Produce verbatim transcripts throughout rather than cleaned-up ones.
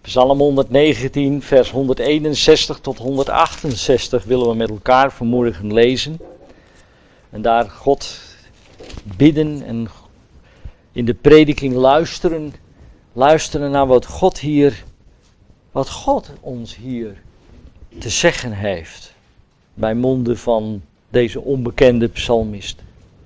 Psalm honderdnegentien, vers honderdeenenzestig tot honderdachtenzestig willen we met elkaar vanmorgen lezen. En daar God bidden en in de prediking luisteren. Luisteren naar wat God hier, wat God ons hier te zeggen heeft. Bij monden van deze onbekende psalmist.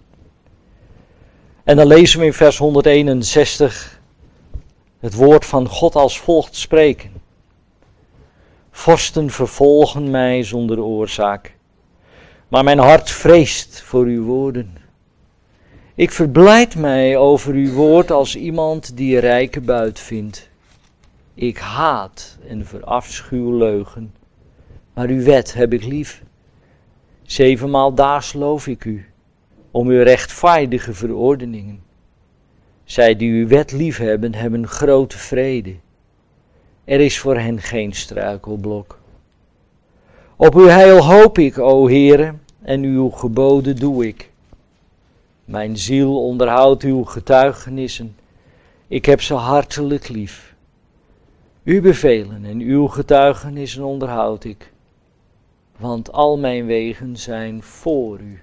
En dan lezen we in vers honderdeenenzestig het woord van God als volgt spreken. Vorsten vervolgen mij zonder oorzaak, maar mijn hart vreest voor uw woorden. Ik verblijd mij over uw woord als iemand die een rijke buit vindt. Ik haat en verafschuw leugen, maar uw wet heb ik lief. Zevenmaal daags loof ik u, om uw rechtvaardige verordeningen. Zij die uw wet liefhebben, hebben grote vrede. Er is voor hen geen struikelblok. Op uw heil hoop ik, o Heere, en uw geboden doe ik. Mijn ziel onderhoudt uw getuigenissen. Ik heb ze hartelijk lief. Uw bevelen en uw getuigenissen onderhoud ik. Want al mijn wegen zijn voor u.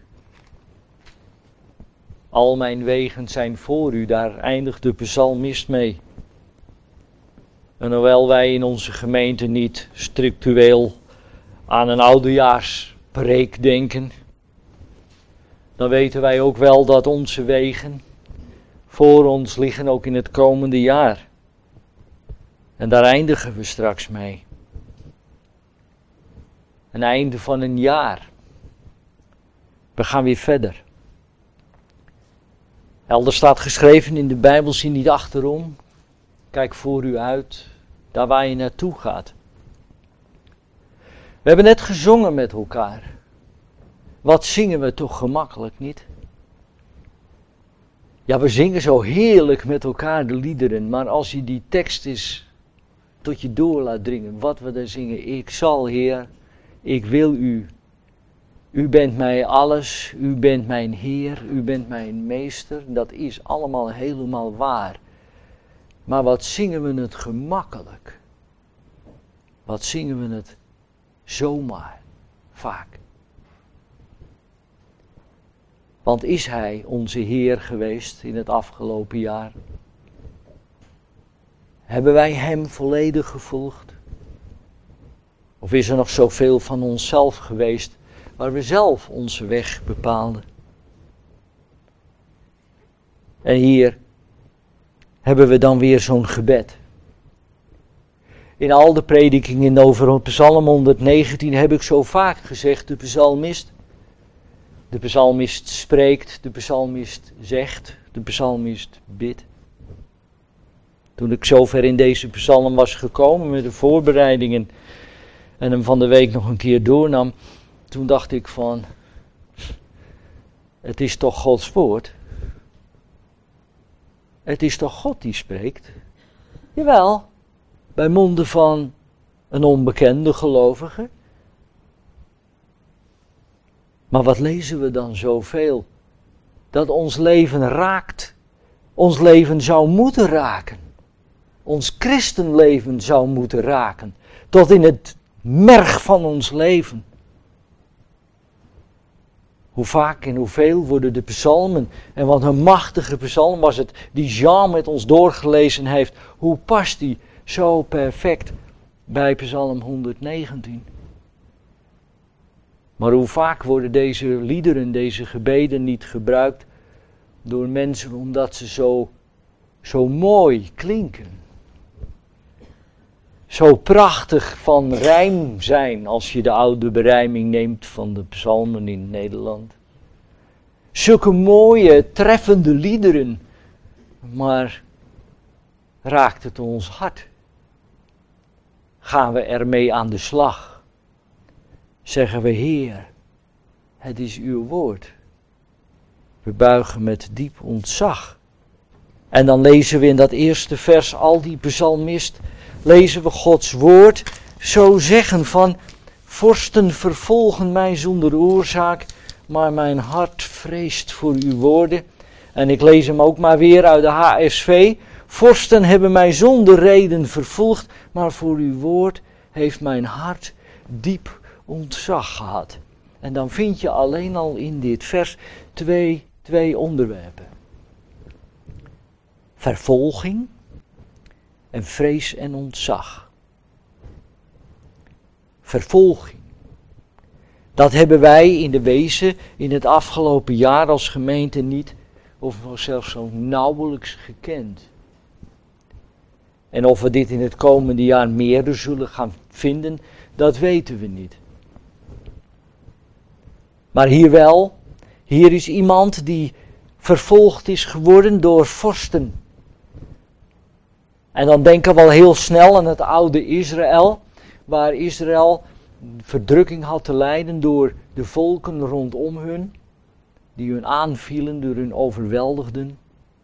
Al mijn wegen zijn voor u, daar eindigt de psalmist mee. En hoewel wij in onze gemeente niet structureel aan een oudejaarspreek denken, dan weten wij ook wel dat onze wegen voor ons liggen ook in het komende jaar. En daar eindigen we straks mee. Een einde van een jaar. We gaan weer verder. Elders staat geschreven in de Bijbel, zie niet achterom. Kijk voor u uit, daar waar je naartoe gaat. We hebben net gezongen met elkaar. Wat zingen we toch gemakkelijk, niet? Ja, we zingen zo heerlijk met elkaar de liederen, maar als je die tekst eens tot je door laat dringen, wat we daar zingen. Ik zal, Heer, ik wil u. U bent mij alles, u bent mijn Heer, u bent mijn meester. Dat is allemaal helemaal waar. Maar wat zingen we het gemakkelijk? Wat zingen we het zomaar vaak? Want is Hij onze Heer geweest in het afgelopen jaar? Hebben wij Hem volledig gevolgd? Of is er nog zoveel van onszelf geweest waar we zelf onze weg bepaalden? En hier hebben we dan weer zo'n gebed. In al de predikingen over Psalm honderdnegentien heb ik zo vaak gezegd, de psalmist. De psalmist spreekt, de psalmist zegt, de psalmist bidt. Toen ik zover in deze psalm was gekomen met de voorbereidingen en hem van de week nog een keer doornam, toen dacht ik van, het is toch Gods woord? Het is toch God die spreekt? Jawel, bij monden van een onbekende gelovige. Maar wat lezen we dan zoveel? Dat ons leven raakt. Ons leven zou moeten raken. Ons christenleven zou moeten raken. Tot in het merg van ons leven. Hoe vaak en hoeveel worden de psalmen, en wat een machtige psalm was het, die Jean met ons doorgelezen heeft, hoe past die zo perfect bij Psalm honderdnegentien? Maar hoe vaak worden deze liederen, deze gebeden niet gebruikt door mensen omdat ze zo, zo mooi klinken. Zo prachtig van rijm zijn als je de oude berijming neemt van de psalmen in Nederland. Zulke mooie, treffende liederen, maar raakt het ons hart? Gaan we ermee aan de slag? Zeggen we, Heer, het is uw woord. We buigen met diep ontzag. En dan lezen we in dat eerste vers, al die psalmist, lezen we Gods woord zo zeggen van, vorsten vervolgen mij zonder oorzaak, maar mijn hart vreest voor uw woorden. En ik lees hem ook maar weer uit de H S V. Vorsten hebben mij zonder reden vervolgd, maar voor uw woord heeft mijn hart diep ontzag gehad. En dan vind je alleen al in dit vers twee, twee onderwerpen. Vervolging en vrees en ontzag. Vervolging. Dat hebben wij in de wezen in het afgelopen jaar als gemeente niet, of zelfs zo nauwelijks gekend. En of we dit in het komende jaar meer zullen gaan vinden, dat weten we niet. Maar hier wel, hier is iemand die vervolgd is geworden door vorsten. En dan denken we al heel snel aan het oude Israël, waar Israël verdrukking had te lijden door de volken rondom hun, die hun aanvielen, door hun overweldigden.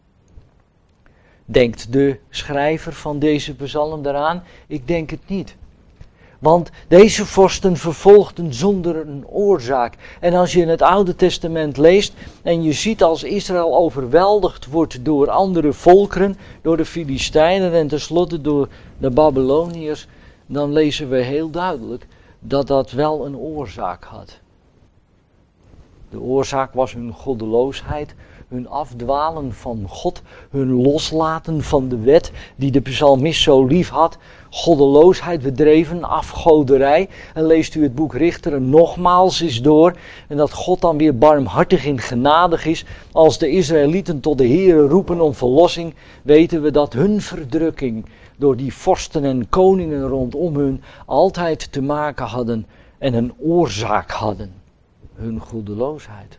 Denkt de schrijver van deze psalm daaraan? Ik denk het niet. Want deze vorsten vervolgden zonder een oorzaak. En als je in het Oude Testament leest en je ziet als Israël overweldigd wordt door andere volkeren, door de Filistijnen en tenslotte door de Babyloniërs, dan lezen we heel duidelijk dat dat wel een oorzaak had. De oorzaak was hun goddeloosheid, hun afdwalen van God, hun loslaten van de wet die de psalmist zo lief had. Goddeloosheid, bedreven, afgoderij. En leest u het boek Richteren nogmaals eens door. En dat God dan weer barmhartig en genadig is. Als de Israëlieten tot de Heere roepen om verlossing, weten we dat hun verdrukking door die vorsten en koningen rondom hun altijd te maken hadden en een oorzaak hadden. Hun goddeloosheid.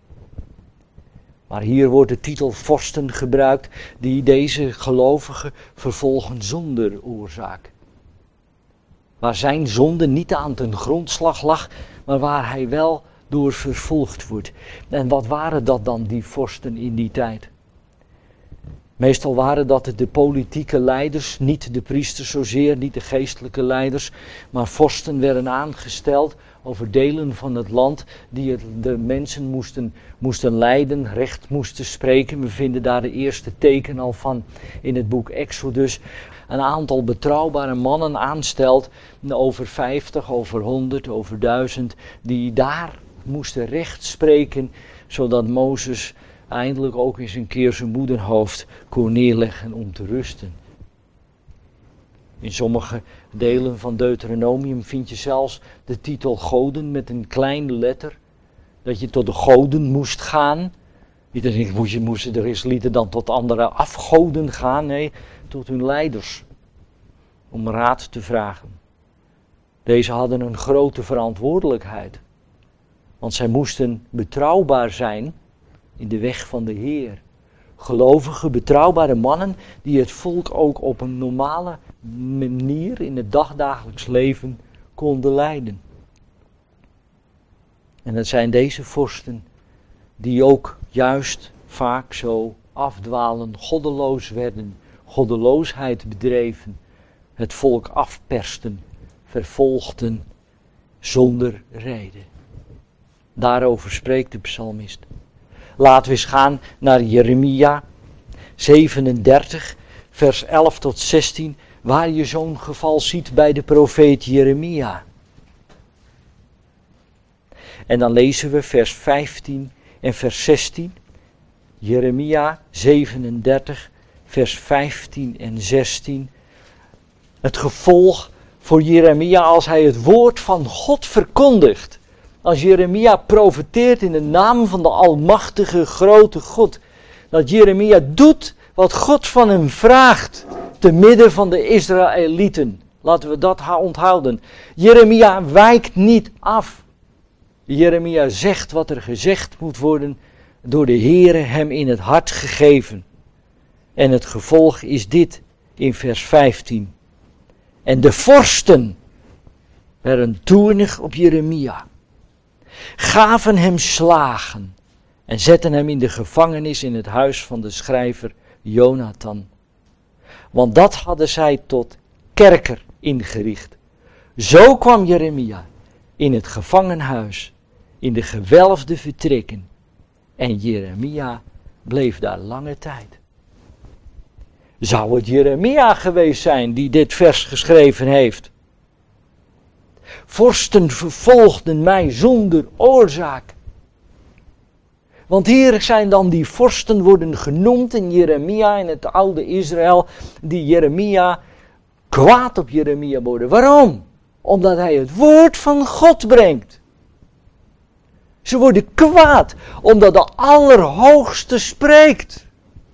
Maar hier wordt de titel vorsten gebruikt die deze gelovigen vervolgen zonder oorzaak. Waar zijn zonde niet aan ten grondslag lag, maar waar hij wel door vervolgd wordt. En wat waren dat dan, die vorsten in die tijd? Meestal waren dat de politieke leiders, niet de priesters zozeer, niet de geestelijke leiders, maar vorsten werden aangesteld over delen van het land die het, de mensen moesten, moesten leiden, recht moesten spreken. We vinden daar de eerste teken al van in het boek Exodus. Een aantal betrouwbare mannen aanstelt, over vijftig, over honderd, over duizend, die daar moesten recht spreken, zodat Mozes eindelijk ook eens een keer zijn moederhoofd kon neerleggen om te rusten. In sommige delen van Deuteronomium vind je zelfs de titel goden met een kleine letter. Dat je tot de goden moest gaan. Niet dat je moesten de Israëlieten dan tot andere afgoden gaan. Nee, tot hun leiders. Om raad te vragen. Deze hadden een grote verantwoordelijkheid. Want zij moesten betrouwbaar zijn in de weg van de Heer. Gelovige, betrouwbare mannen die het volk ook op een normale manier in het dagdagelijks leven konden leiden. En het zijn deze vorsten die ook juist vaak zo afdwalen, goddeloos werden, goddeloosheid bedreven, het volk afpersten, vervolgden zonder reden. Daarover spreekt de psalmist. Laten we eens gaan naar Jeremia zevenendertig, vers elf tot zestien, waar je zo'n geval ziet bij de profeet Jeremia. En dan lezen we vers vijftien en vers zestien. Jeremia zevenendertig, vers vijftien en zestien. Het gevolg voor Jeremia als hij het woord van God verkondigt. Als Jeremia profeteert in de naam van de almachtige grote God. Dat Jeremia doet wat God van hem vraagt. Te midden van de Israëlieten. Laten we dat onthouden. Jeremia wijkt niet af. Jeremia zegt wat er gezegd moet worden. Door de Heere hem in het hart gegeven. En het gevolg is dit in vers vijftien. En de vorsten werden toornig op Jeremia. Gaven hem slagen en zetten hem in de gevangenis in het huis van de schrijver Jonathan. Want dat hadden zij tot kerker ingericht. Zo kwam Jeremia in het gevangenhuis, in de gewelfde vertrekken. En Jeremia bleef daar lange tijd. Zou het Jeremia geweest zijn die dit vers geschreven heeft? Vorsten vervolgden mij zonder oorzaak. Want hier zijn dan die vorsten worden genoemd in Jeremia, in het oude Israël, die Jeremia kwaad op Jeremia worden. Waarom? Omdat hij het woord van God brengt. Ze worden kwaad, omdat de Allerhoogste spreekt.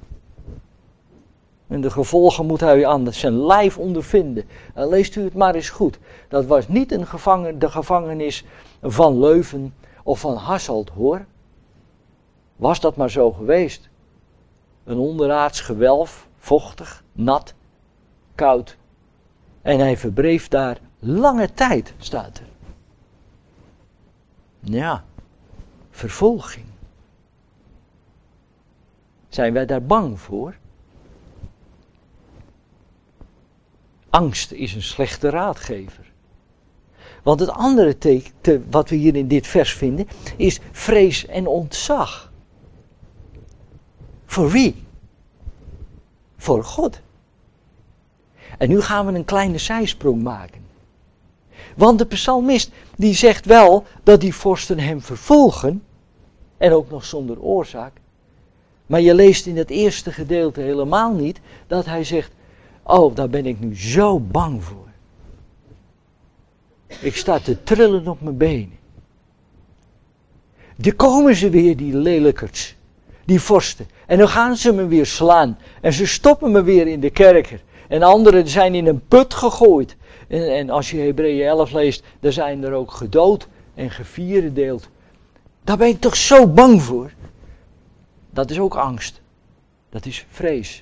En de gevolgen moet hij aan zijn lijf ondervinden. En leest u het maar eens goed. Dat was niet een gevangen, de gevangenis van Leuven of van Hasselt, hoor. Was dat maar zo geweest. Een onderaards gewelf, vochtig, nat, koud. En hij verbleef daar lange tijd, staat er. Ja, vervolging. Zijn wij daar bang voor? Angst is een slechte raadgever. Want het andere teken wat we hier in dit vers vinden is vrees en ontzag. Voor wie? Voor God. En nu gaan we een kleine zijsprong maken. Want de psalmist die zegt wel dat die vorsten hem vervolgen. En ook nog zonder oorzaak. Maar je leest in het eerste gedeelte helemaal niet dat hij zegt: oh, daar ben ik nu zo bang voor. Ik sta te trillen op mijn benen. Dan komen ze weer, die lelijkerts. Die vorsten. En dan gaan ze me weer slaan. En ze stoppen me weer in de kerker. En anderen zijn in een put gegooid. En, en als je Hebreeën elf leest, dan zijn er ook gedood en gevierendeeld. Daar ben ik toch zo bang voor. Dat is ook angst. Dat is vrees.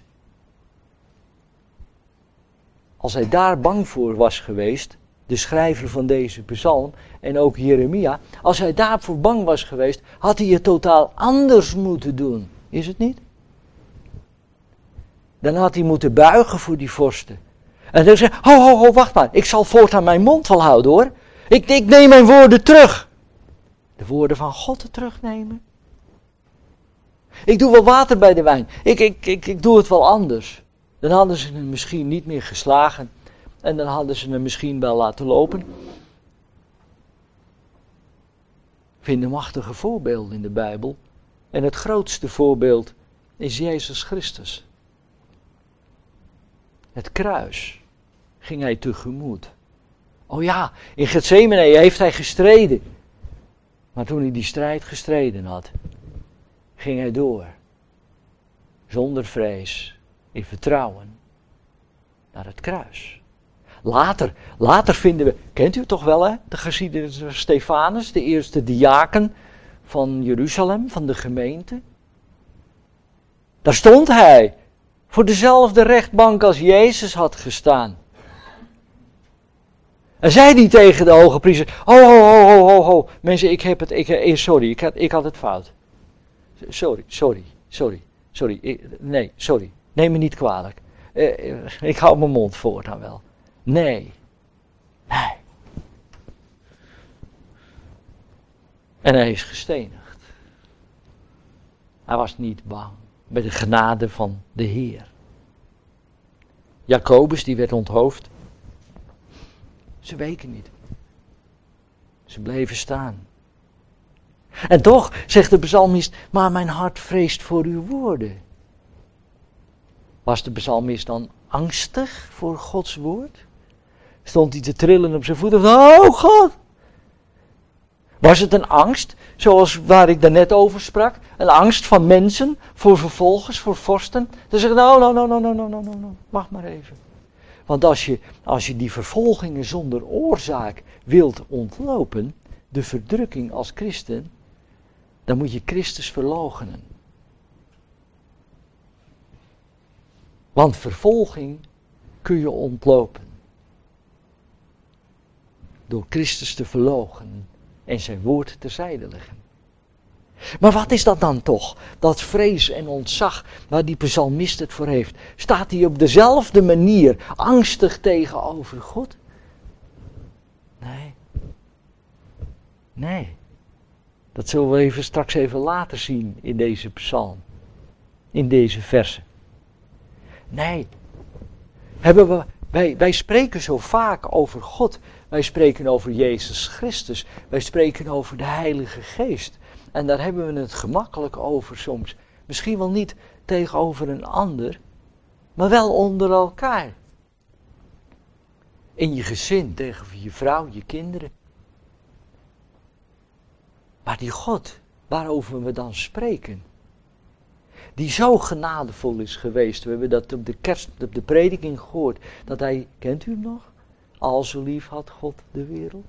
Als hij daar bang voor was geweest, de schrijver van deze psalm en ook Jeremia, als hij daarvoor bang was geweest, had hij het totaal anders moeten doen. Is het niet? Dan had hij moeten buigen voor die vorsten. En dan zei hij: ho, ho, ho, wacht maar, ik zal voortaan mijn mond wel houden, hoor. Ik, ik neem mijn woorden terug. De woorden van God terugnemen. Ik doe wel water bij de wijn. Ik, ik, ik, ik doe het wel anders. Dan hadden ze hem misschien niet meer geslagen. En dan hadden ze hem misschien wel laten lopen. Ik vind een machtige voorbeeld in de Bijbel. En het grootste voorbeeld is Jezus Christus. Het kruis ging hij tegemoet. Oh ja, in Getsemane heeft hij gestreden. Maar toen hij die strijd gestreden had, ging hij door. Zonder vrees, in vertrouwen, naar het kruis. Later, later vinden we, kent u het toch wel, hè? De geschiedenis van Stefanus, de eerste diaken van Jeruzalem, van de gemeente. Daar stond hij, voor dezelfde rechtbank als Jezus had gestaan. En zei hij tegen de hoge priester: ho, ho, ho, ho, ho, ho. Mensen, ik heb het, ik, sorry, ik had, ik had het fout. Sorry, sorry, sorry, sorry, ik, nee, sorry. Neem me niet kwalijk. Uh, ik hou mijn mond voortaan wel. Nee. Nee. En hij is gestenigd. Hij was niet bang. Bij de genade van de Heer. Jacobus, die werd onthoofd. Ze weken niet. Ze bleven staan. En toch, zegt de psalmist, maar mijn hart vreest voor uw woorden. Was de psalmist dan angstig voor Gods woord? Stond hij te trillen op zijn voeten? Oh God! Was het een angst, zoals waar ik daarnet over sprak? Een angst van mensen, voor vervolgers, voor vorsten? Dan zeggen, nou, nou, nou, nou, nou, nou, nou, nou, wacht maar even. Want als je, als je die vervolgingen zonder oorzaak wilt ontlopen, de verdrukking als christen, dan moet je Christus verloochenen. Want vervolging kun je ontlopen. Door Christus te verloochenen en zijn woord terzijde leggen. Maar wat is dat dan toch? Dat vrees en ontzag waar die psalmist het voor heeft. Staat hij op dezelfde manier angstig tegenover God? Nee. Nee. Dat zullen we even straks even later zien in deze psalm. In deze versen. Nee. Hebben we, wij, wij spreken zo vaak over God. Wij spreken over Jezus Christus. Wij spreken over de Heilige Geest. En daar hebben we het gemakkelijk over soms. Misschien wel niet tegenover een ander, maar wel onder elkaar. In je gezin, tegenover je vrouw, je kinderen. Maar die God, waarover we dan spreken, die zo genadevol is geweest. We hebben dat op de kerst, op de prediking gehoord. Dat hij, kent u hem nog? Al zo lief had God de wereld.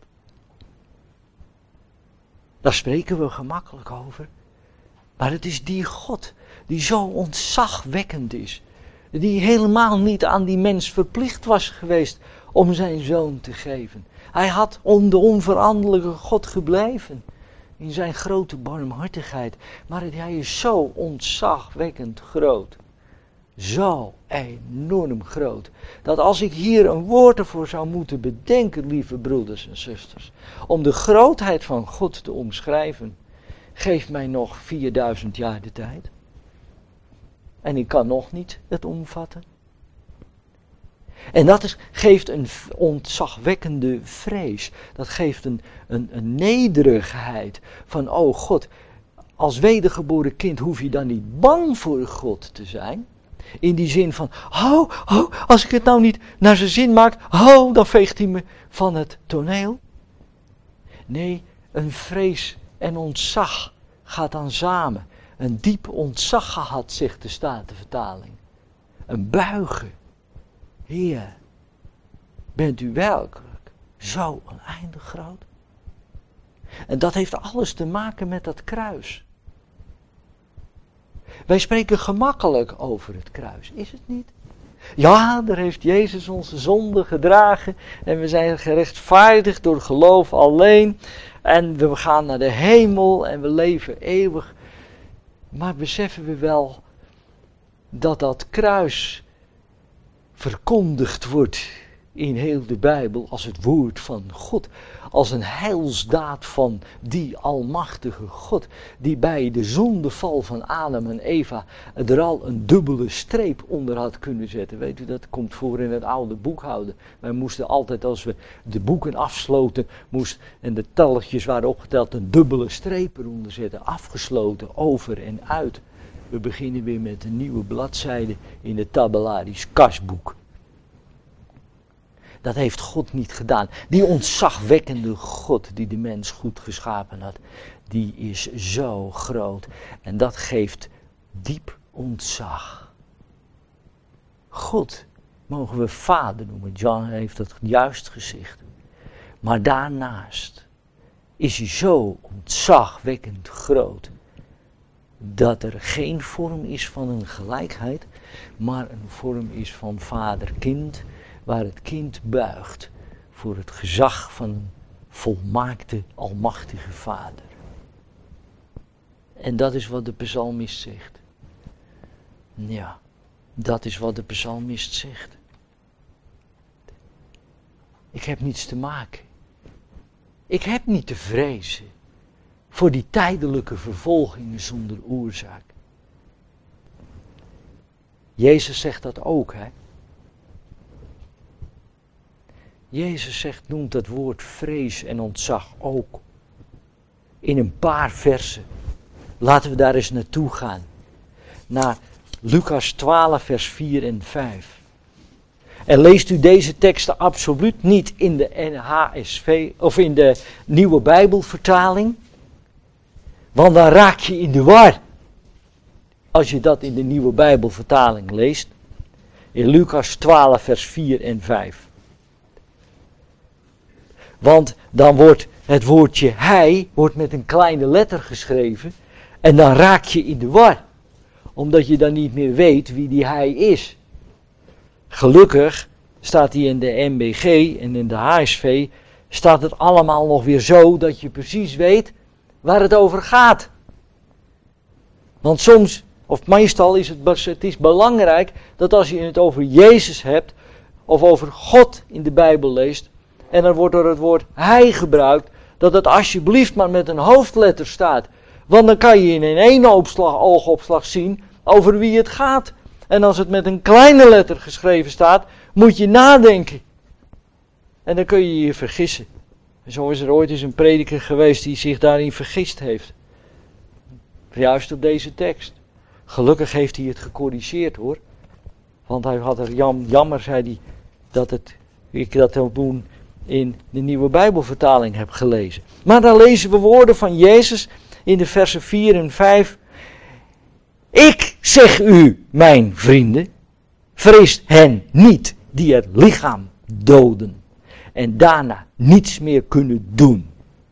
Daar spreken we gemakkelijk over. Maar het is die God die zo ontzagwekkend is. Die helemaal niet aan die mens verplicht was geweest om zijn zoon te geven. Hij had om de onveranderlijke God gebleven. In zijn grote barmhartigheid. Maar hij is zo ontzagwekkend groot. Zo enorm groot. Dat als ik hier een woord ervoor zou moeten bedenken, lieve broeders en zusters. Om de grootheid van God te omschrijven. Geef mij nog vierduizend jaar de tijd. En ik kan nog niet het omvatten. En dat is, geeft een ontzagwekkende vrees. Dat geeft een, een, een nederigheid. Van, oh God, als wedergeboren kind hoef je dan niet bang voor God te zijn. In die zin van, oh, oh, als ik het nou niet naar zijn zin maak, oh, dan veegt hij me van het toneel. Nee, een vrees en ontzag gaat dan samen. Een diep ontzag gehad, zegt de Statenvertaling. Een buigen. Heer, bent u werkelijk zo oneindig groot? En dat heeft alles te maken met dat kruis. Wij spreken gemakkelijk over het kruis, is het niet? Ja, daar heeft Jezus onze zonde gedragen en we zijn gerechtvaardigd door geloof alleen. En we gaan naar de hemel en we leven eeuwig. Maar beseffen we wel dat dat kruis verkondigd wordt in heel de Bijbel als het woord van God. Als een heilsdaad van die almachtige God. Die bij de zondeval van Adam en Eva er al een dubbele streep onder had kunnen zetten. Weet u, dat komt voor in het oude boekhouden. Wij moesten altijd als we de boeken afsloten moest, en de telletjes waren opgeteld, een dubbele streep eronder zetten. Afgesloten, over en uit. We beginnen weer met een nieuwe bladzijde in het tabellarisch kasboek. Dat heeft God niet gedaan. Die ontzagwekkende God die de mens goed geschapen had, die is zo groot. En dat geeft diep ontzag. God mogen we vader noemen. John heeft dat juist gezegd. Maar daarnaast is hij zo ontzagwekkend groot, dat er geen vorm is van een gelijkheid, maar een vorm is van vader-kind, waar het kind buigt voor het gezag van een volmaakte, almachtige vader. En dat is wat de psalmist zegt. Ja, dat is wat de psalmist zegt. Ik heb niets te maken. Ik heb niet te vrezen voor die tijdelijke vervolgingen zonder oorzaak. Jezus zegt dat ook, hè. Jezus zegt, noemt dat woord vrees en ontzag ook. In een paar versen. Laten we daar eens naartoe gaan. Naar Lucas twaalf vers vier en vijf. En leest u deze teksten absoluut niet in de N H S V of in de Nieuwe Bijbelvertaling. Want dan raak je in de war. Als je dat in de Nieuwe Bijbelvertaling leest. In Lucas twaalf vers vier en vijf. Want dan wordt het woordje hij wordt met een kleine letter geschreven. En dan raak je in de war. Omdat je dan niet meer weet wie die hij is. Gelukkig staat hij in de N B G en in de H S V. Staat het allemaal nog weer zo dat je precies weet waar het over gaat. Want soms, of meestal is het, het is belangrijk dat als je het over Jezus hebt. Of over God in de Bijbel leest. En dan wordt er het woord hij gebruikt. Dat het alsjeblieft maar met een hoofdletter staat. Want dan kan je in één opslag, oogopslag zien over wie het gaat. En als het met een kleine letter geschreven staat, moet je nadenken. En dan kun je je vergissen. En zo is er ooit eens een prediker geweest die zich daarin vergist heeft. Juist op deze tekst. Gelukkig heeft hij het gecorrigeerd hoor. Want hij had er jam, jammer, zei hij, dat het, ik dat toen in de nieuwe Bijbelvertaling heb gelezen. Maar dan lezen we woorden van Jezus in de versen vier en vijf. Ik zeg u, mijn vrienden, vreest hen niet die het lichaam doden en daarna niets meer kunnen doen.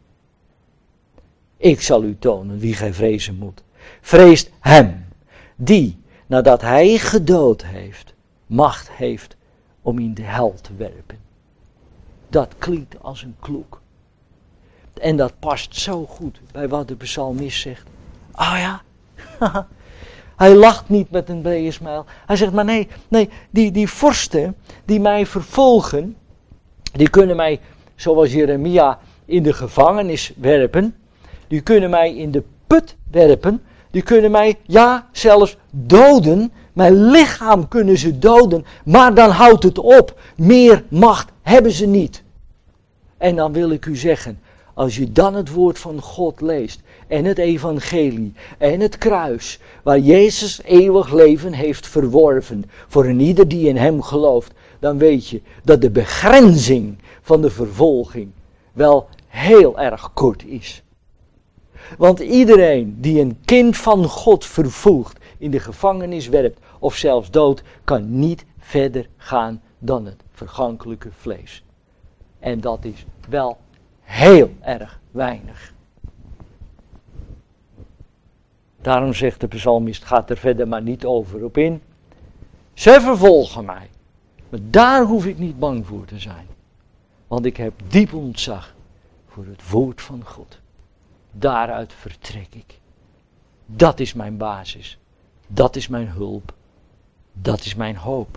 Ik zal u tonen wie gij vrezen moet. Vreest hem die, nadat hij gedood heeft, macht heeft om in de hel te werpen. Dat klinkt als een kloek. En dat past zo goed bij wat de psalmist zegt. Ah ja, hij lacht niet met een brede smijl. Hij zegt, maar nee, nee, die, die vorsten die mij vervolgen, die kunnen mij, zoals Jeremia, in de gevangenis werpen. Die kunnen mij in de put werpen. Die kunnen mij, ja, zelfs doden. Mijn lichaam kunnen ze doden. Maar dan houdt het op. Meer macht hebben ze niet. En dan wil ik u zeggen, als je dan het woord van God leest, en het evangelie, en het kruis, waar Jezus eeuwig leven heeft verworven, voor een ieder die in hem gelooft, dan weet je dat de begrenzing van de vervolging wel heel erg kort is. Want iedereen die een kind van God vervolgt, in de gevangenis werpt, of zelfs dood, kan niet verder gaan dan het vergankelijke vlees. En dat is wel heel erg weinig. Daarom zegt de psalmist, gaat er verder maar niet over op in. Zij vervolgen mij. Maar daar hoef ik niet bang voor te zijn. Want ik heb diep ontzag voor het woord van God. Daaruit vertrek ik. Dat is mijn basis. Dat is mijn hulp. Dat is mijn hoop.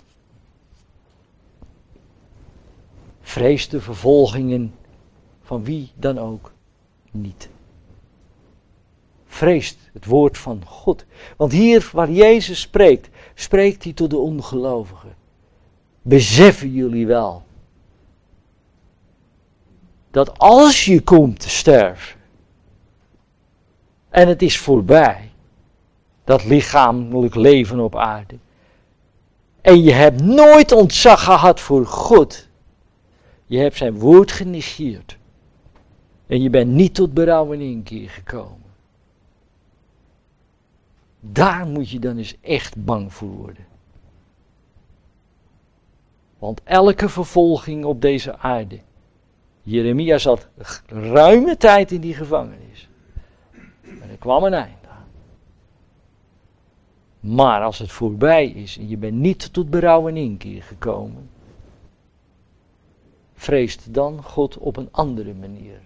Vrees de vervolgingen van wie dan ook niet. Vreest het woord van God. Want hier waar Jezus spreekt, spreekt hij tot de ongelovigen. Beseffen jullie wel dat als je komt te sterven en het is voorbij, dat lichamelijk leven op aarde, en je hebt nooit ontzag gehad voor God, je hebt zijn woord genegeerd en je bent niet tot berouw en inkeer gekomen. Daar moet je dan eens echt bang voor worden. Want elke vervolging op deze aarde, Jeremia zat ruime tijd in die gevangenis. En er kwam een eind aan. Maar als het voorbij is en je bent niet tot berouw en inkeer gekomen, vreest dan God op een andere manier.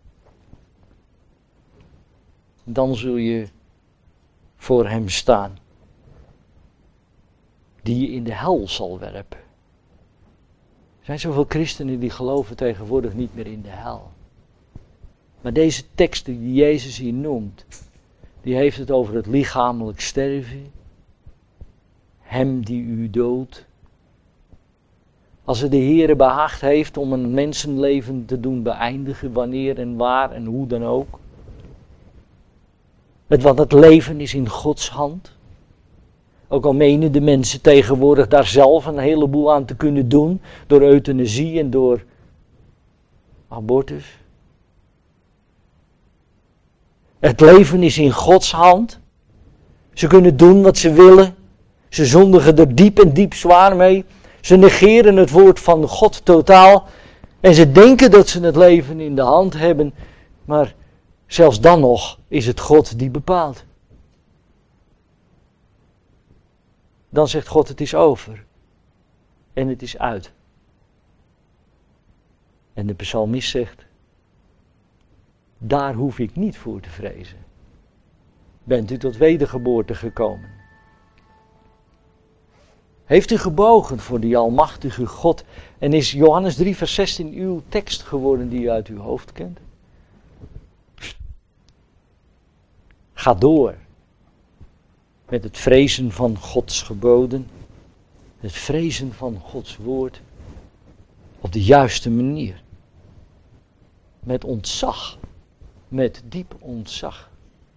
Dan zul je voor hem staan, die je in de hel zal werpen. Er zijn zoveel christenen die geloven tegenwoordig niet meer in de hel. Maar deze teksten die Jezus hier noemt, die heeft het over het lichamelijk sterven. Hem die u doodt. Als het de Heere behaagd heeft om een mensenleven te doen beëindigen, wanneer en waar en hoe dan ook. Het, want het leven is in Gods hand. Ook al menen de mensen tegenwoordig daar zelf een heleboel aan te kunnen doen. Door euthanasie en door abortus. Het leven is in Gods hand. Ze kunnen doen wat ze willen. Ze zondigen er diep en diep zwaar mee. Ze negeren het woord van God totaal. En ze denken dat ze het leven in de hand hebben. Maar zelfs dan nog is het God die bepaalt. Dan zegt God, het is over. En het is uit. En de psalmist zegt, daar hoef ik niet voor te vrezen. Bent u tot wedergeboorte gekomen? Heeft u gebogen voor die almachtige God? En is Johannes drie vers zestien uw tekst geworden die u uit uw hoofd kent? Ga door. met het vrezen van Gods geboden, het vrezen van Gods woord, op de juiste manier. Met ontzag, met diep ontzag.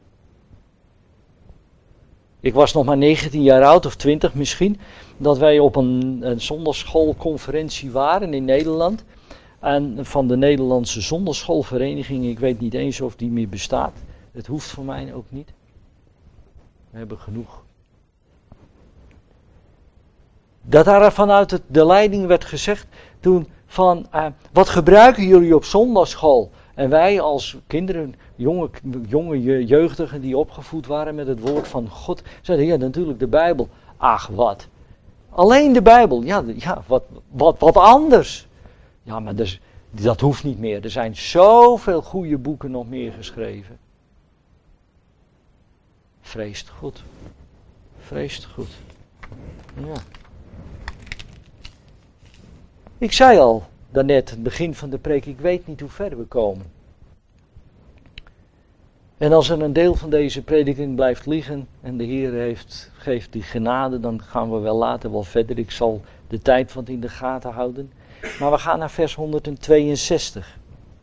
Ik was nog maar negentien jaar oud, of twintig misschien, dat wij op een, een zondagschoolconferentie waren in Nederland. En van de Nederlandse zondagschoolvereniging, ik weet niet eens of die meer bestaat. Het hoeft voor mij ook niet. We hebben genoeg. Dat daar vanuit het, de leiding werd gezegd toen van, uh, wat gebruiken jullie op zondagschool? En wij als kinderen, jonge, jonge jeugdigen die opgevoed waren met het woord van God, zeiden, ja natuurlijk de Bijbel. Ach wat, alleen de Bijbel, ja, ja wat, wat, wat anders. Ja, maar dus, dat hoeft niet meer, er zijn zoveel goede boeken nog meer geschreven. Vreest goed, vreest goed, ja. Ik zei al daarnet, het begin van de preek, ik weet niet hoe ver we komen. En als er een deel van deze prediking blijft liggen en de Heer heeft, geeft die genade, dan gaan we wel later wel verder. Ik zal de tijd wat in de gaten houden. Maar we gaan naar vers honderdtweeënzestig.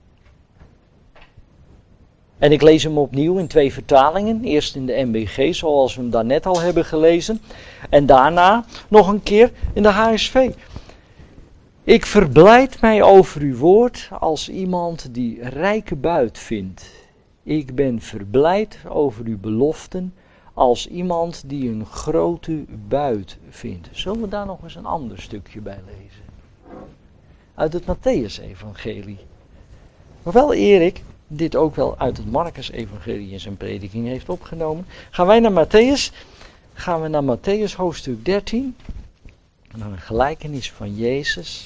En ik lees hem opnieuw in twee vertalingen. Eerst in de N B G, zoals we hem daarnet al hebben gelezen. En daarna nog een keer in de H S V. Ik verblijd mij over uw woord als iemand die rijke buit vindt. Ik ben verblijd over uw beloften als iemand die een grote buit vindt. Zullen we daar nog eens een ander stukje bij lezen? Uit het Mattheüs-evangelie. Hoewel Erik dit ook wel uit het Marcus-evangelie in zijn prediking heeft opgenomen. Gaan wij naar Matthäus. Gaan we naar Matthäus hoofdstuk dertien. Naar een gelijkenis van Jezus.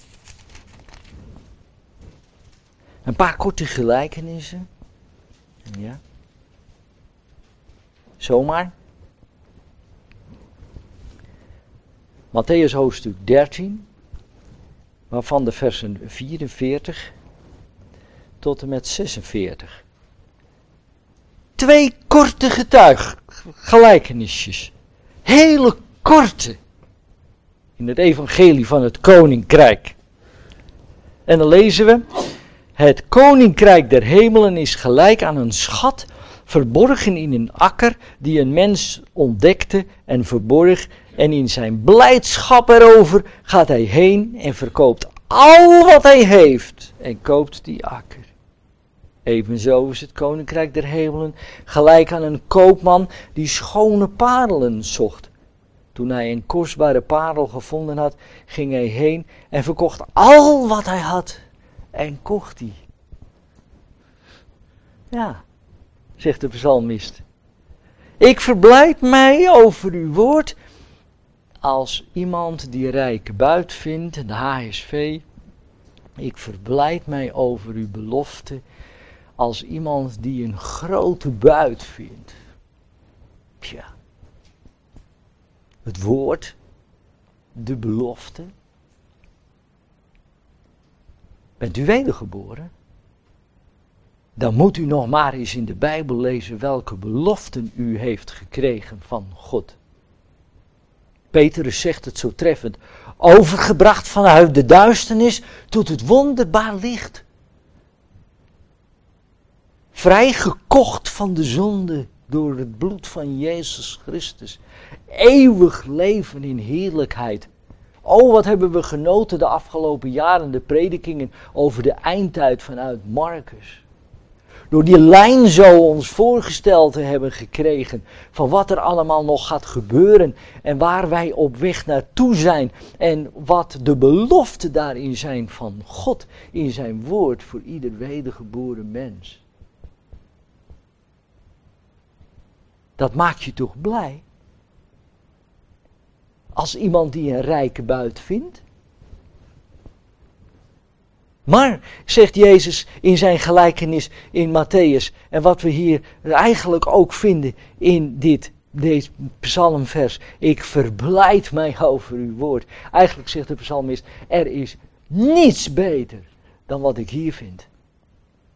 Een paar korte gelijkenissen. Ja. Zomaar. Matthäus hoofdstuk dertien. Waarvan de versen vierenveertig tot en met zesenveertig. Twee korte getuig, gelijkenisjes. Hele korte. In het evangelie van het koninkrijk. En dan lezen we. Het koninkrijk der hemelen is gelijk aan een schat verborgen in een akker die een mens ontdekte en verborg. En in zijn blijdschap erover gaat hij heen en verkoopt al wat hij heeft en koopt die akker. Evenzo is het koninkrijk der hemelen gelijk aan een koopman die schone parelen zocht. Toen hij een kostbare parel gevonden had, ging hij heen en verkocht al wat hij had en kocht die. Ja, zegt de psalmist. Ik verblijd mij over uw woord als iemand die rijke buit vindt, de H S V. Ik verblijd mij over uw belofte als iemand die een grote buit vindt. Tja. Het woord, de belofte. Bent u wedergeboren? Dan moet u nog maar eens in de Bijbel lezen welke beloften u heeft gekregen van God. Petrus zegt het zo treffend. Overgebracht vanuit de duisternis tot het wonderbaar licht. Vrijgekocht van de zonde door het bloed van Jezus Christus. Eeuwig leven in heerlijkheid. Oh, wat hebben we genoten de afgelopen jaren, de predikingen over de eindtijd vanuit Marcus. Door die lijn zo ons voorgesteld te hebben gekregen van wat er allemaal nog gaat gebeuren en waar wij op weg naartoe zijn en wat de beloften daarin zijn van God in zijn woord voor ieder wedergeboren mens. Dat maakt je toch blij? Als iemand die een rijke buit vindt? Maar, zegt Jezus in zijn gelijkenis in Matthäus, en wat we hier eigenlijk ook vinden in dit, dit psalmvers, ik verblijd mij over uw woord. Eigenlijk zegt de psalmist, er is niets beter dan wat ik hier vind.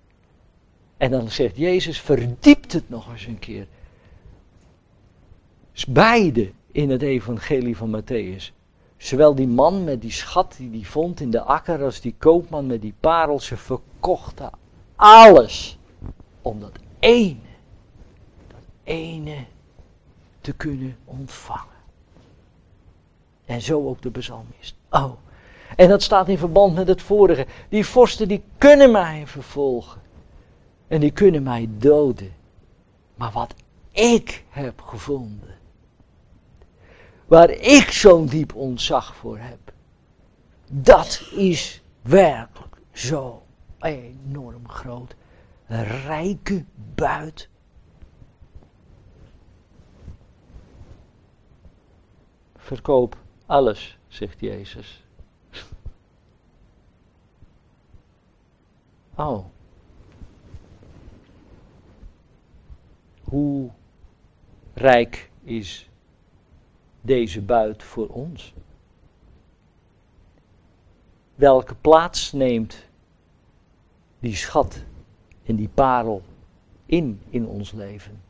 En dan zegt Jezus, verdiept het nog eens een keer. Dus beide in het evangelie van Matthäus. Zowel die man met die schat die hij vond in de akker als die koopman met die parel. Ze verkochten alles om dat ene, dat ene te kunnen ontvangen. En zo ook de psalmist. Oh, en dat staat in verband met het vorige. Die vorsten die kunnen mij vervolgen. En die kunnen mij doden. Maar wat ik heb gevonden. Waar ik zo'n diep ontzag voor heb. Dat is werkelijk zo enorm groot. Een rijke buit. Verkoop alles, zegt Jezus. Oh. Hoe rijk is deze buit voor ons? Welke plaats neemt die schat en die parel in in ons leven?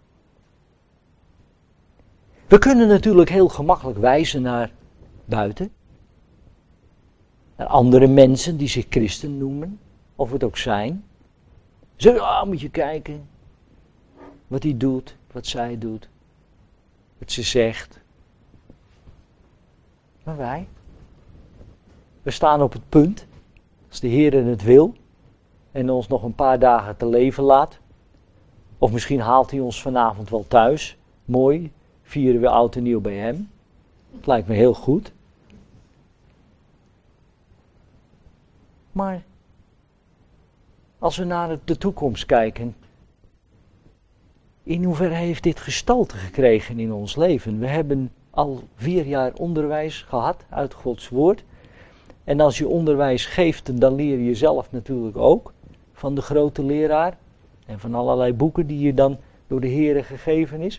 We kunnen natuurlijk heel gemakkelijk wijzen naar buiten. Naar andere mensen die zich christen noemen. Of het ook zijn. Zeggen, ah, moet je kijken. Wat hij doet, wat zij doet. Wat ze zegt. Maar wij. We staan op het punt. Als de Heer het wil. En ons nog een paar dagen te leven laat. Of misschien haalt hij ons vanavond wel thuis. Mooi. Vieren we oud en nieuw bij hem. Dat lijkt me heel goed. Maar als we naar de toekomst kijken. In hoeverre heeft dit gestalte gekregen in ons leven? We hebben al vier jaar onderwijs gehad uit Gods woord. En als je onderwijs geeft, dan leer je zelf natuurlijk ook. Van de grote leraar. En van allerlei boeken die je dan door de Heere gegeven is.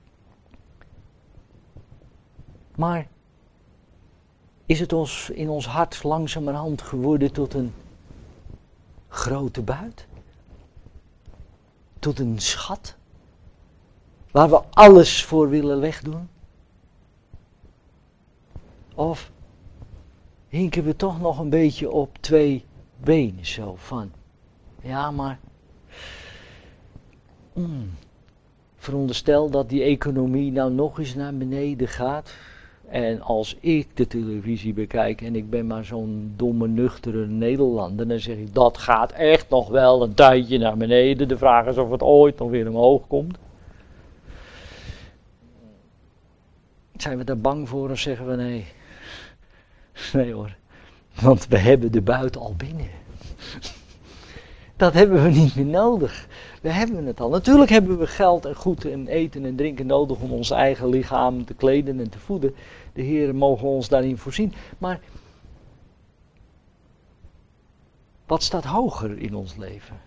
Maar is het ons in ons hart langzamerhand geworden tot een grote buit? Tot een schat? Waar we alles voor willen wegdoen? Of hinken we toch nog een beetje op twee benen zo van? Ja, maar mm, veronderstel dat die economie nou nog eens naar beneden gaat. En als ik de televisie bekijk en ik ben maar zo'n domme, nuchtere Nederlander, dan zeg ik, dat gaat echt nog wel een tijdje naar beneden. De vraag is of het ooit nog weer omhoog komt. Zijn we daar bang voor of zeggen we nee? Nee hoor, want we hebben de buit al binnen. Dat hebben we niet meer nodig. We hebben het al. Natuurlijk hebben we geld en goed en eten en drinken nodig om ons eigen lichaam te kleden en te voeden. De Heer mogen ons daarin voorzien. Maar wat staat hoger in ons leven?